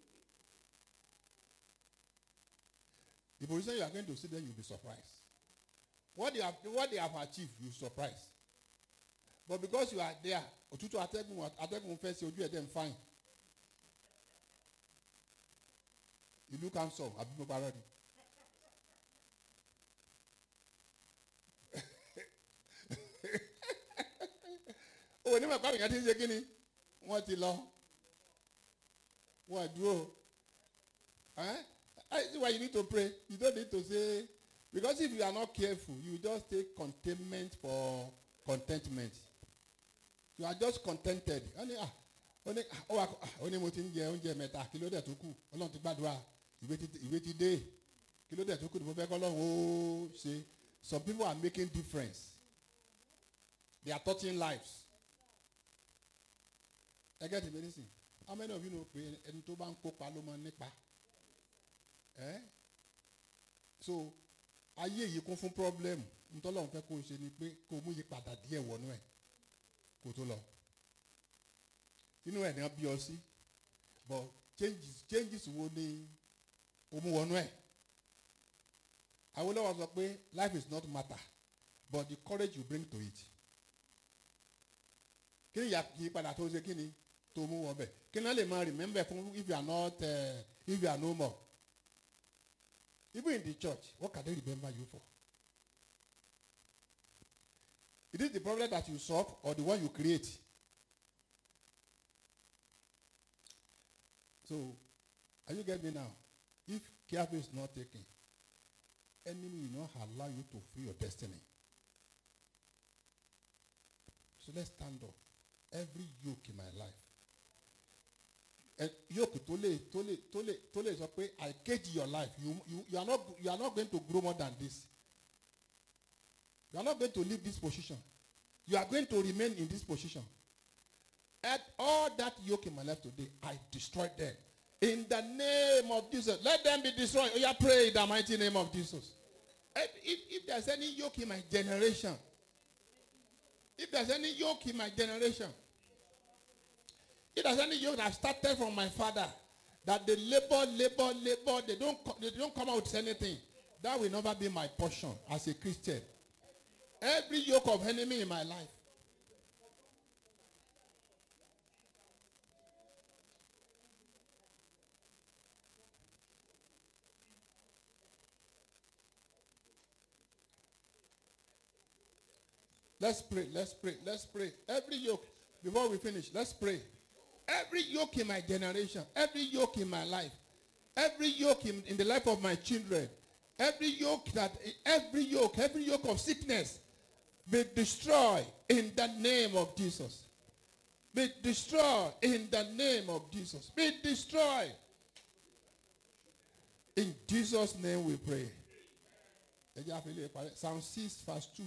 The position you are going to see them, you'll be surprised. What they have achieved, you'll be surprised. But because you are there, otutu atẹ́gùn fẹ́ ṣe ojú ẹ̀ dem fine. You look handsome, àbí mo parọ́ ni. Oh, ní màpá èèyàn ti ń ṣe kí ni wọ́n ti lọ wọ́n dúró that's why you need to pray. You don't need to say, because if you are not careful you just take containment for contentment. You are just contented. Ó ní mo ti ń jẹ oúnjẹ mẹ́ta kí ló dẹ̀ tó kù Ọlọ́run ti gbàdúrà ìwé ti dé kí ló dẹ̀ tó kù ni mo fẹ́ kọ́ Ọlọ́run ó ṣe. Some people are making difference. They are touching lives. I get it, medicine. How many of you know pé ẹni tó bá ń kópa ló máa ń nípa? So ayé yìí kún fún problem. Ntọ́lọ́run fẹ́ kó o ṣe ni pé kó o mú yí padà díẹ̀ wọnú ẹ̀ kó o tó lọ. Inú ẹ̀ ní wọ́n bí ọ sí. But changes wo ni o mú wọnú ẹ̀? Awólọ́wọ̀ sọ pé life is not matter but the courage you bring to it. Kí ni ìyípadà tó ṣe kí ni tó mú wọ bẹ̀? Kí ni wọ́n lè máa remember fún if you are not if you are no more? Even in the church, what can they remember you for? Is it the problem that you solve or the one you create? So, are you getting me now? If care is not taken, enemy will not allow you to free your destiny. So let's stand up. Every yoke in my life. And yoke tole so pé I cage your life. You are not going to grow more than this. You are not going to leave this position. You are going to remain in this position. At all that yoke in my life today, I destroyed them. In the name of Jesus, let them be destroyed. Oh, yeah, pray in the mighty name of Jesus. If there's any yoke in my generation, if there's any yoke in my generation, if there's any yoke that started from my father, that they labor, they don't come out with anything, that will never be my portion as a Christian. Every yoke of enemy in my life. Let's pray. Every yoke, before we finish, let's pray. Every yoke in my generation, every yoke in my life, every yoke in the life of my children, every yoke of sickness, be destroyed in the name of Jesus. Be destroyed in the name of Jesus. Be destroyed. In Jesus' name we pray. Psalm 6 verse 2.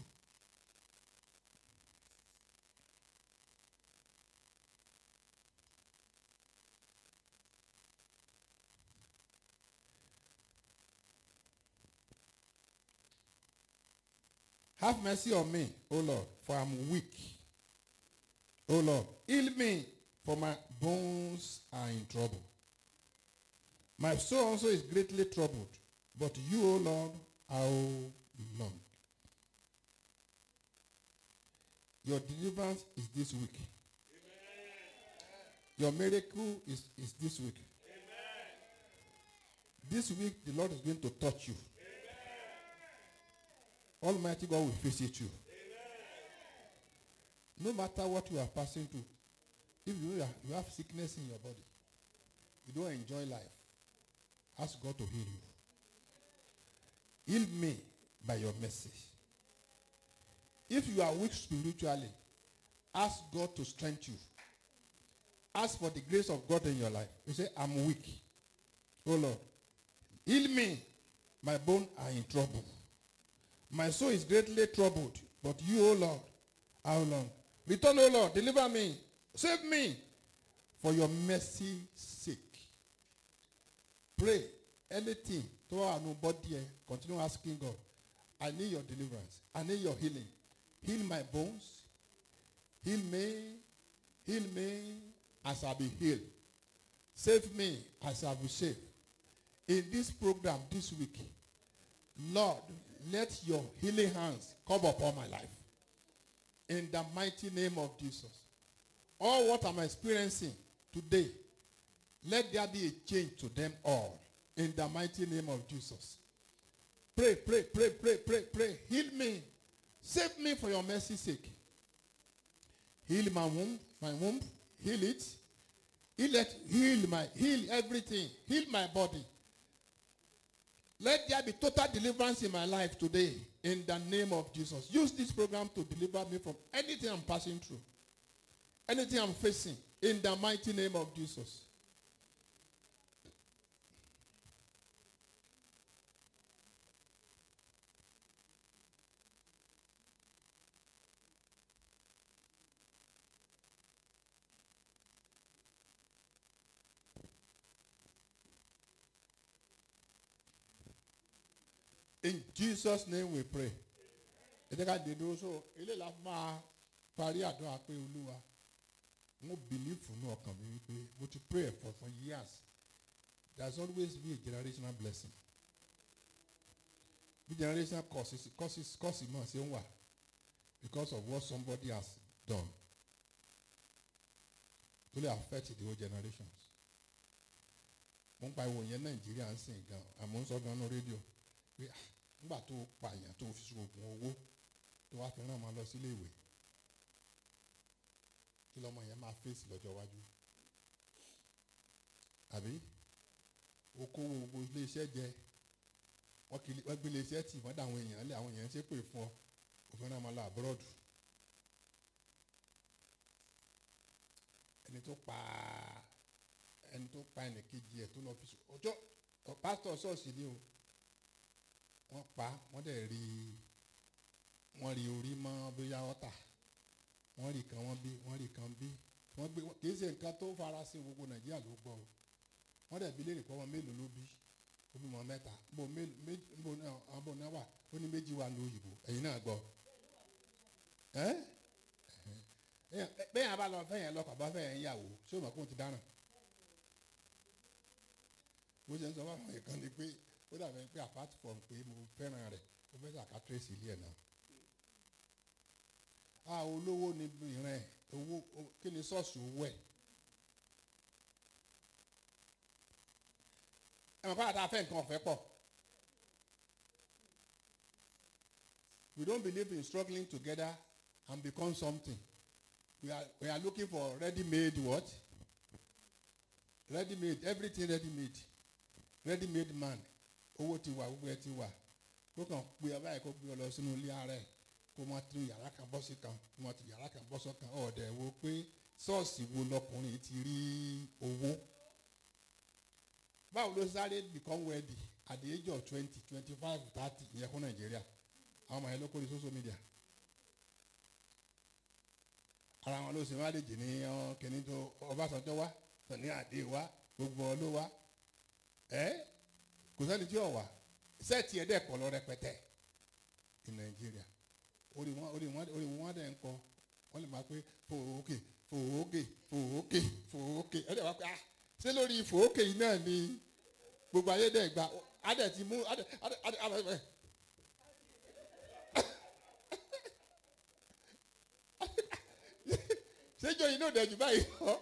Have mercy on me, O Lord, for I'm weak. O Lord, heal me, for my bones are in trouble. My soul also is greatly troubled, but you, O Lord, how long? Your deliverance is this week. Amen. Your miracle is this week. Amen. This week, the Lord is going to touch you. Almighty God will visit you. Amen. No matter what you are passing through, if you have sickness in your body, you don't enjoy life, ask God to heal you. Heal me by your mercy. If you are weak spiritually, ask God to strengthen you. Ask for the grace of God in your life. You say, I'm weak. Oh Lord, heal me. My bones are in trouble. My soul is greatly troubled, but you, O Lord, how long? Return, O Lord, deliver me, save me, for your mercy's sake. Pray anything to our nobody. Continue asking God. I need your deliverance. I need your healing. Heal my bones. Heal me as I be healed. Save me as I be saved. In this program this week, Lord, let your healing hands come upon my life. In the mighty name of Jesus. All what I'm experiencing today, let there be a change to them all. In the mighty name of Jesus. Pray. Heal me. Save me for your mercy's sake. Heal my womb. Heal it. Heal everything. Heal my body. Let there be total deliverance in my life today in the name of Jesus. Use this program to deliver me from anything I'm passing through, anything I'm facing in the mighty name of Jesus. In Jesus' name we pray. I believe to pray for years. There's always be a generational blessing. The generational causes because of what somebody has done. It will affect the whole generations. mo ń pa ìwò yẹn Nàìjíríà ń sìn gan àmọ́ ń sọ gan ní rédíò pé nígbà tó pààyàn tó fi ṣoògùn owó tó wá fi rán ọmọ lọ sílé ìwé kí lọ́mọ yẹn máa fèsì lọ́jọ́ iwájú àbí okòwò gbogbo iléeṣẹ́ jẹ wọ́n gbé iléeṣẹ́ tì wọ́n dá àwọn èèyàn lé àwọn èèyàn ṣe pè fún ọ òfin rán ọmọ lọ àbúrọ̀dù ẹni tó pa ẹnìkejì ẹ̀ tó lọ fi ọjọ́ pásítọ̀ ṣọ́ọ̀ṣì ni o wọ́n pa wọ́n dẹ̀ rí orí mọ́ bóyá ọ̀tà wọ́n rí kan wọ́n rí kan bí wọ́n gbé kì í ṣe nǹkan tó fara sí gbogbo Nàìjíríà ló gbọ́ o wọ́n dẹ̀ bí léèrè pé ọmọ mélòó ló bí ó bímọ mẹ́ta bó náà wà ó ní méjì wà lóyìnbó ẹ̀yin náà gbọ́ bẹ́ẹ̀ yẹn bá lọ fẹ́ yẹn lọ́kọ̀ bá fẹ́ yẹn yàwó ṣé o mọ̀ kó o ti dáràn bó ṣe ń sọ fún àwọn ìkan ni pé ó dàbẹ̀ pé apart from pé mo fẹ́ràn rẹ̀ ó fẹ́ sàkà trace ilé ẹ̀ náà olówó ni ìran ẹ̀ owó kí ni ṣọ́ọ̀ṣì owó ẹ̀ mọ̀ pàdé afẹ́ nǹkan ọ̀fẹ́ pọ̀ we don't believe in struggling together and become something. We are looking for ready-made what? Ready-made, everything ready-made. Ready-made man. Owó ti wà, gbogbo ẹ ti wà. Kó kàn pé ọba ẹ̀ kó gbé ọ lọ sínú ilé ara ẹ̀ kó máa tún yàrá kan bọ́ sí kan kó máa tún yàrá kan bọ́ sọ́kan ọ̀dẹ̀ wo pé ṣọ́ọ̀ṣì wo lọkùnrin ti rí owó. Báwo ló sáré become wealthy at the age of 20, 25, 30 ìyẹn fún Nàìjíríà? Àwọn ọmọ yẹn ló kó ní social media. Ara wọn ló ṣe má lè jì ní kìnní tó Ọbásanjọ́ wá Sani Adé wá gbogbo ọ ló wá kò sẹ́ni tí ò wá sẹ́ẹ̀tì ẹ̀dẹ́ pọ̀ lọ rẹpẹtẹ ní Nàìjíríà orí wọn dẹ̀ ń kọ wọ́n lè máa pé fòókè fòókè fòókè fòókè ẹ̀dẹ̀ wá pé ṣé lórí fòókè yìí náà ni gbogbo ayé dẹ̀ gba adẹ̀ ti mú adẹ̀ ṣéjọ yìí náà dẹ̀jú báyìí lọ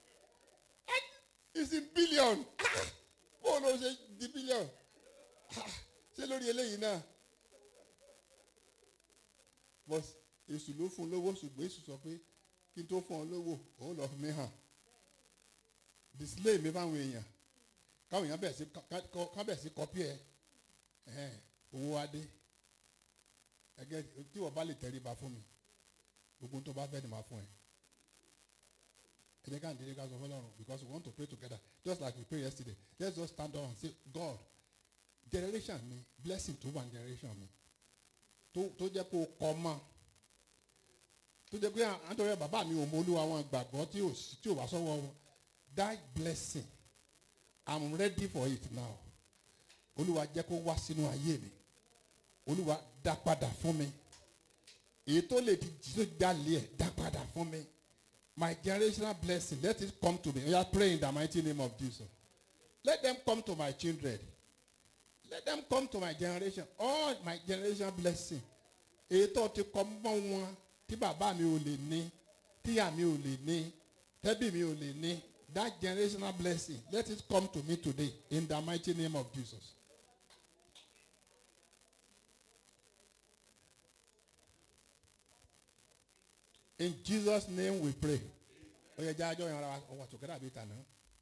it's in billion bóun ló ṣe di billion ṣé lórí eléyìí náà but èṣù ló fún un lówó ṣùgbọ́n èṣù sọ pé kí n tó fún ọ lówó òun lọ fún mi hàn display mi fáwọn èèyàn káwọn èèyàn bẹ̀ sí kọ́pì ẹ̀ owó adé ẹgẹ tí wọ́n bá lè tẹríba fún mi gbogbo tó bá fẹ́ ni màá fún ẹ. Because we want to pray together just like we prayed yesterday. Let's just stand up and say, God, generation mi blessing to one generation mi tó jẹ́ kó kọ́ mọ́ tó jẹ́ pé àtọ́rẹ́ bàbá mi ò mọ olúwa wọn gbàgbọ́ tí ò wá sọ́wọ́ wọn that blessing I'm ready for it now. Olúwa jẹ́ kó wá sínú ayé mi. Olúwa dá padà fún mi. Èyí tó lè di jí tó jalè ẹ̀ dá padà fún mi. My generational blessing, let it come to me. We are praying in the mighty name of Jesus. Let them come to my children. Let them come to my generation. All my generational blessing. Èyí tó ti kọ́ mọ́ wọn tí bàbá mi ò lè ní, tíyà mi ò lè ní, tẹ́bí mi ò lè ní. That generational blessing, let it come to me today in the mighty name of Jesus. In Jesus' name we pray. Oye jajo yan ara wa together bi tana.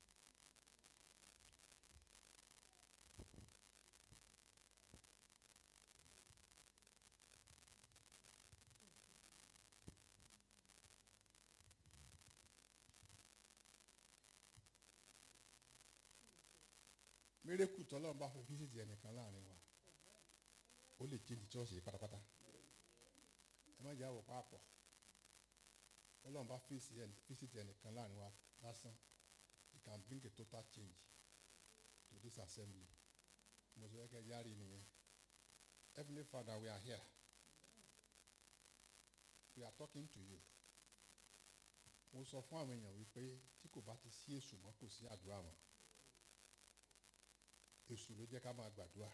Miracle t'Ọlọ́run bá fẹ́ visit ẹnìkan láàrin wa. Ó lè change church yìí pátápátá. Ẹ má jẹ́ àwọ̀ pàápọ̀. Ọlọ́run bá visit ẹnìkan láàrin wa lásán. It can bring a total change to this assembly. Mo sọ kẹ́ yára nìyẹn. Heavenly Father, we are here. We are talking to you. Mo sọ fún àwọn èèyàn wípé tí kò bá ti sí èṣù mọ́ kò sí àdúrà mọ́. Èṣù ló jẹ́ ká máa gbàdúrà.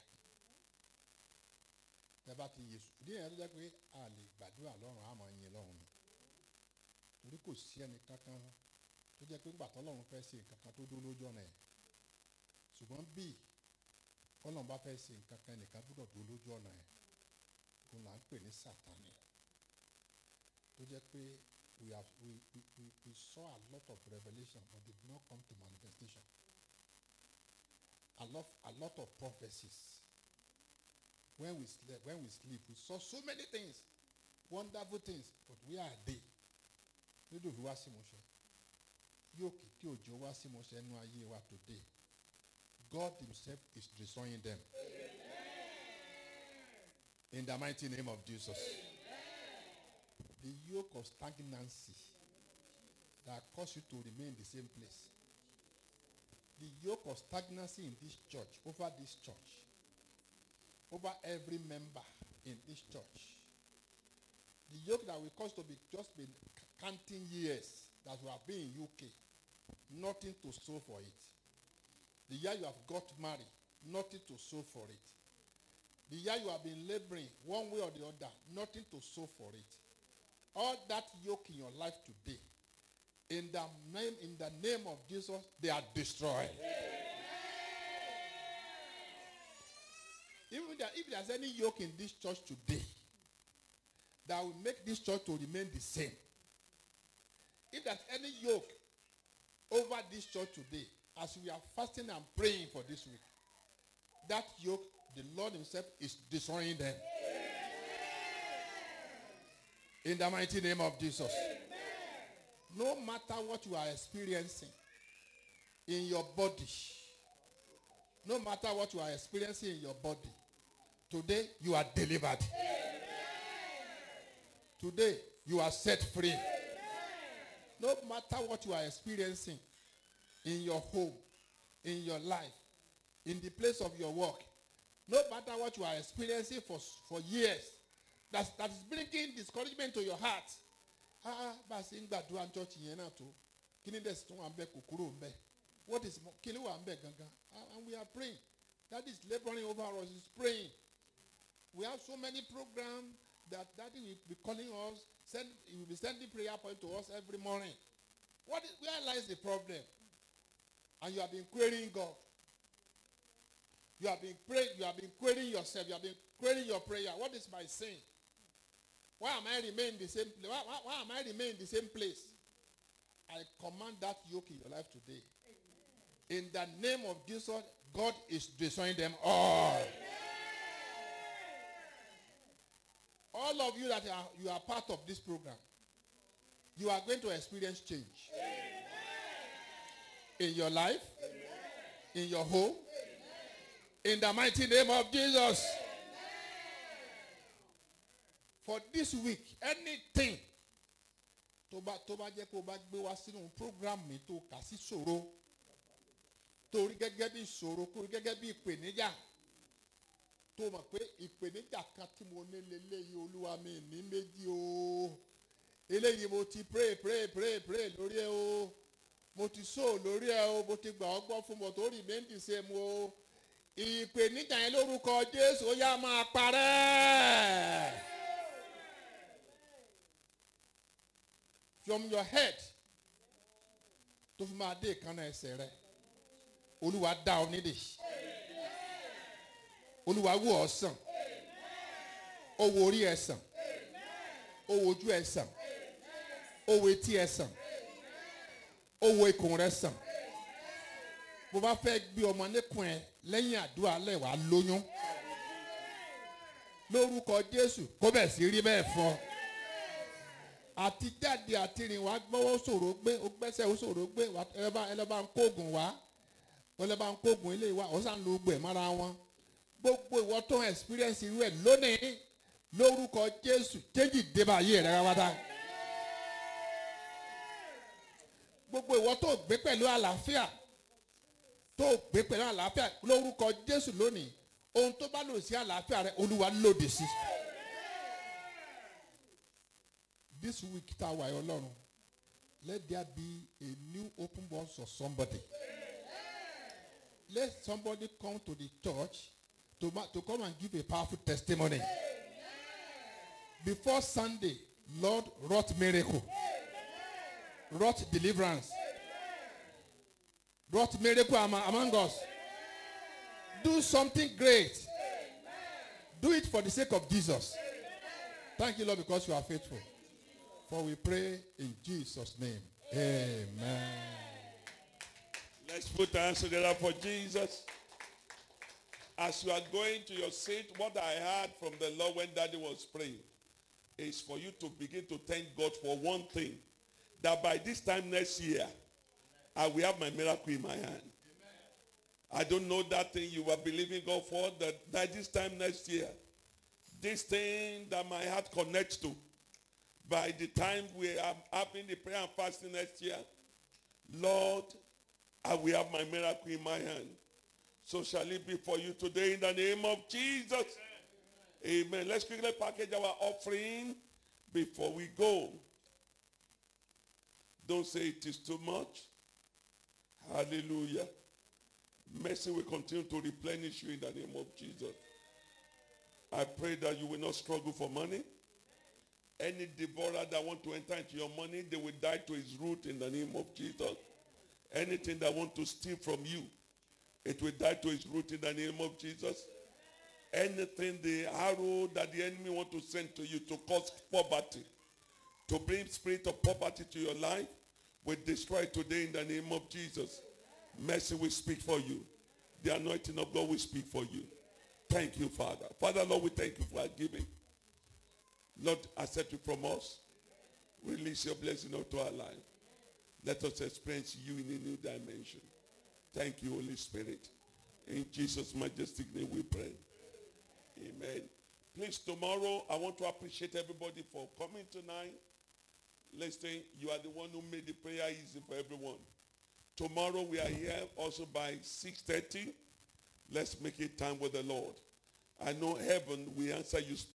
Tẹ́ bá ti yèṣù. Ìdí èèyàn tó jẹ́ pé a lè gbàdúrà lọ́rùn á máa yin lọ́rùn ni. Torí kò sí ẹni kankan tó jẹ́ pé nígbà tó lọ́run fẹ́ ṣe nǹkan kan tó dúró lójú ọ̀nà ẹ̀. ṣùgbọ́n bí kọ́nà bá fẹ́ ṣe nǹkan kan nìkan gbọ́dọ̀ dúró lójú ọ̀nà ẹ̀ òun là ń pè ní Sátánì tó jẹ́ pé we saw a lot of revelation but did not come to manifestation. A lot of prophecies. When we sleep, we saw so many things, wonderful things, but where are they? Nítorí fi wá sí mo ṣe. Yóò kì tí òjò wá sí mo ṣe nínú ayé wa today. God himself is destroying them. In the mighty name of Jesus. The yoke of stagnancy that cause you to remain in the same place. The yoke of stagnancy in this church, over this church, over every member in this church. The yoke that will cause to be just been counting years that we have been in UK, nothing to show for it. The year you have got married, nothing to show for it. The year you have been laboring one way or the other, nothing to show for it. All that yoke in your life today, in the name of Jesus, they are destroyed. Even if there's any yoke in this church today that will make this church to remain the same, if there's any yoke over this church today, as we are fasting and praying for this week, that yoke, the Lord himself is destroying them. In the mighty name of Jesus. No matter what you are experiencing in your body, no matter what you are experiencing in your body, today you are delivered. Today you are set free. No matter what you are experiencing in your home, in your life, in the place of your work, no matter what you are experiencing for years, that is bringing discouragement to your heart. What is and we are praying. That is laboring over us, is praying. We have so many programs that Daddy will be calling us, he will be sending prayer point to us every morning. Where lies the problem? And you have been querying God. You have been praying, you have been querying yourself, you have been querying your prayer. What is my sin? Why am I remaining the same place? Why am I remaining in the same place? I command that yoke in your life today. Amen. In the name of Jesus, God is destroying them all. Amen. All of you that you are part of this program, you are going to experience change. Amen. In your life, amen, in your home, amen, in the mighty name of Jesus. Amen. For this week, anything tó bá jẹ́ kó bá gbé wá sínú program mi tó kà sí ṣòro, torí gẹ́gẹ́ bí ṣòro, kó gẹ́gẹ́ bí ìpèníjà, tó mọ̀ pé ìpèníjà kan tí mo ní lélẹ́yìí Olúwa mi ní méjì o, eléyìí mo ti pray lórí ẹ o, mo ti sow lórí ẹ o, mo ti gbà ọ́ gbọ́ fún mo tó remain the same o, ìpèníjà yẹn lórúkọ Jésù ó yá máa parẹ́. From your head to my day can I say Oluwa dá ọ nídìí. Olúwa wò ọ́ sàn. Ó wo orí ẹ sàn. Ó wo ojú ẹ sàn. Ó wo etí ẹ sàn. Ó wo ikùn rẹ sàn. Bó bá fẹ́ gbé ọmọ níkùn ẹ lẹ́yìn àdúrà lẹ̀ wá lóyún. Lórúkọ Jésù kó bẹ̀ sí rí bẹ́ẹ̀ fún ọ. Àti jáde àti rìn wá gbọ́wọ́ ṣòro gbé, ó gbẹ́sẹ̀ ó ṣòro gbé, ẹlẹ́bàá ń kóògùn wá, ẹlẹ́bàá ń kóògùn ilé wa, ó sàn lo gbẹ̀ mọ́ra wọn. Gbogbo ìwọ tó ń experience irú ẹ̀ lónìí, lórúkọ Jésù, change débà ayé rẹ̀ ráwátá. Gbogbo ìwọ tó gbé pẹ̀lú àlàáfíà, lórúkọ Jésù lónìí, ohun tó bá lòdì sí àlàáfíà rẹ̀, Olúwa lòdì sí. This week, let there be a new open doors for somebody. Let somebody come to the church to come and give a powerful testimony. Before Sunday, Lord wrought miracle, wrought deliverance, wrought miracle among us. Do something great. Do it for the sake of Jesus. Thank you, Lord, because you are faithful. For we pray in Jesus' name. Amen. Let's put our hands together for Jesus. As you are going to your seat, what I heard from the Lord when Daddy was praying is for you to begin to thank God for one thing. That by this time next year, I will have my miracle in my hand. I don't know that thing you were believing God for, that by this time next year, this thing that my heart connects to, by the time we are having the prayer and fasting next year, Lord, I will have my miracle in my hand. So shall it be for you today in the name of Jesus. Amen. Let's quickly package our offering before we go. Don't say it is too much. Hallelujah. Mercy will continue to replenish you in the name of Jesus. I pray that you will not struggle for money. Any devourer that want to enter into your money, they will die to his root in the name of Jesus. Anything that want to steal from you, it will die to its root in the name of Jesus. Anything, the arrow that the enemy want to send to you to cause poverty, to bring spirit of poverty to your life, will destroy today in the name of Jesus. Mercy will speak for you. The anointing of God will speak for you. Thank you, Father. Father, Lord, we thank you for our giving. Lord, accept it from us. Release your blessing onto our life. Let us experience you in a new dimension. Thank you, Holy Spirit. In Jesus' majestic name we pray. Amen. Please, tomorrow, I want to appreciate everybody for coming tonight. Listen, you are the one who made the prayer easy for everyone. Tomorrow, we are here also by 6:30. Let's make it time with the Lord. I know heaven will answer you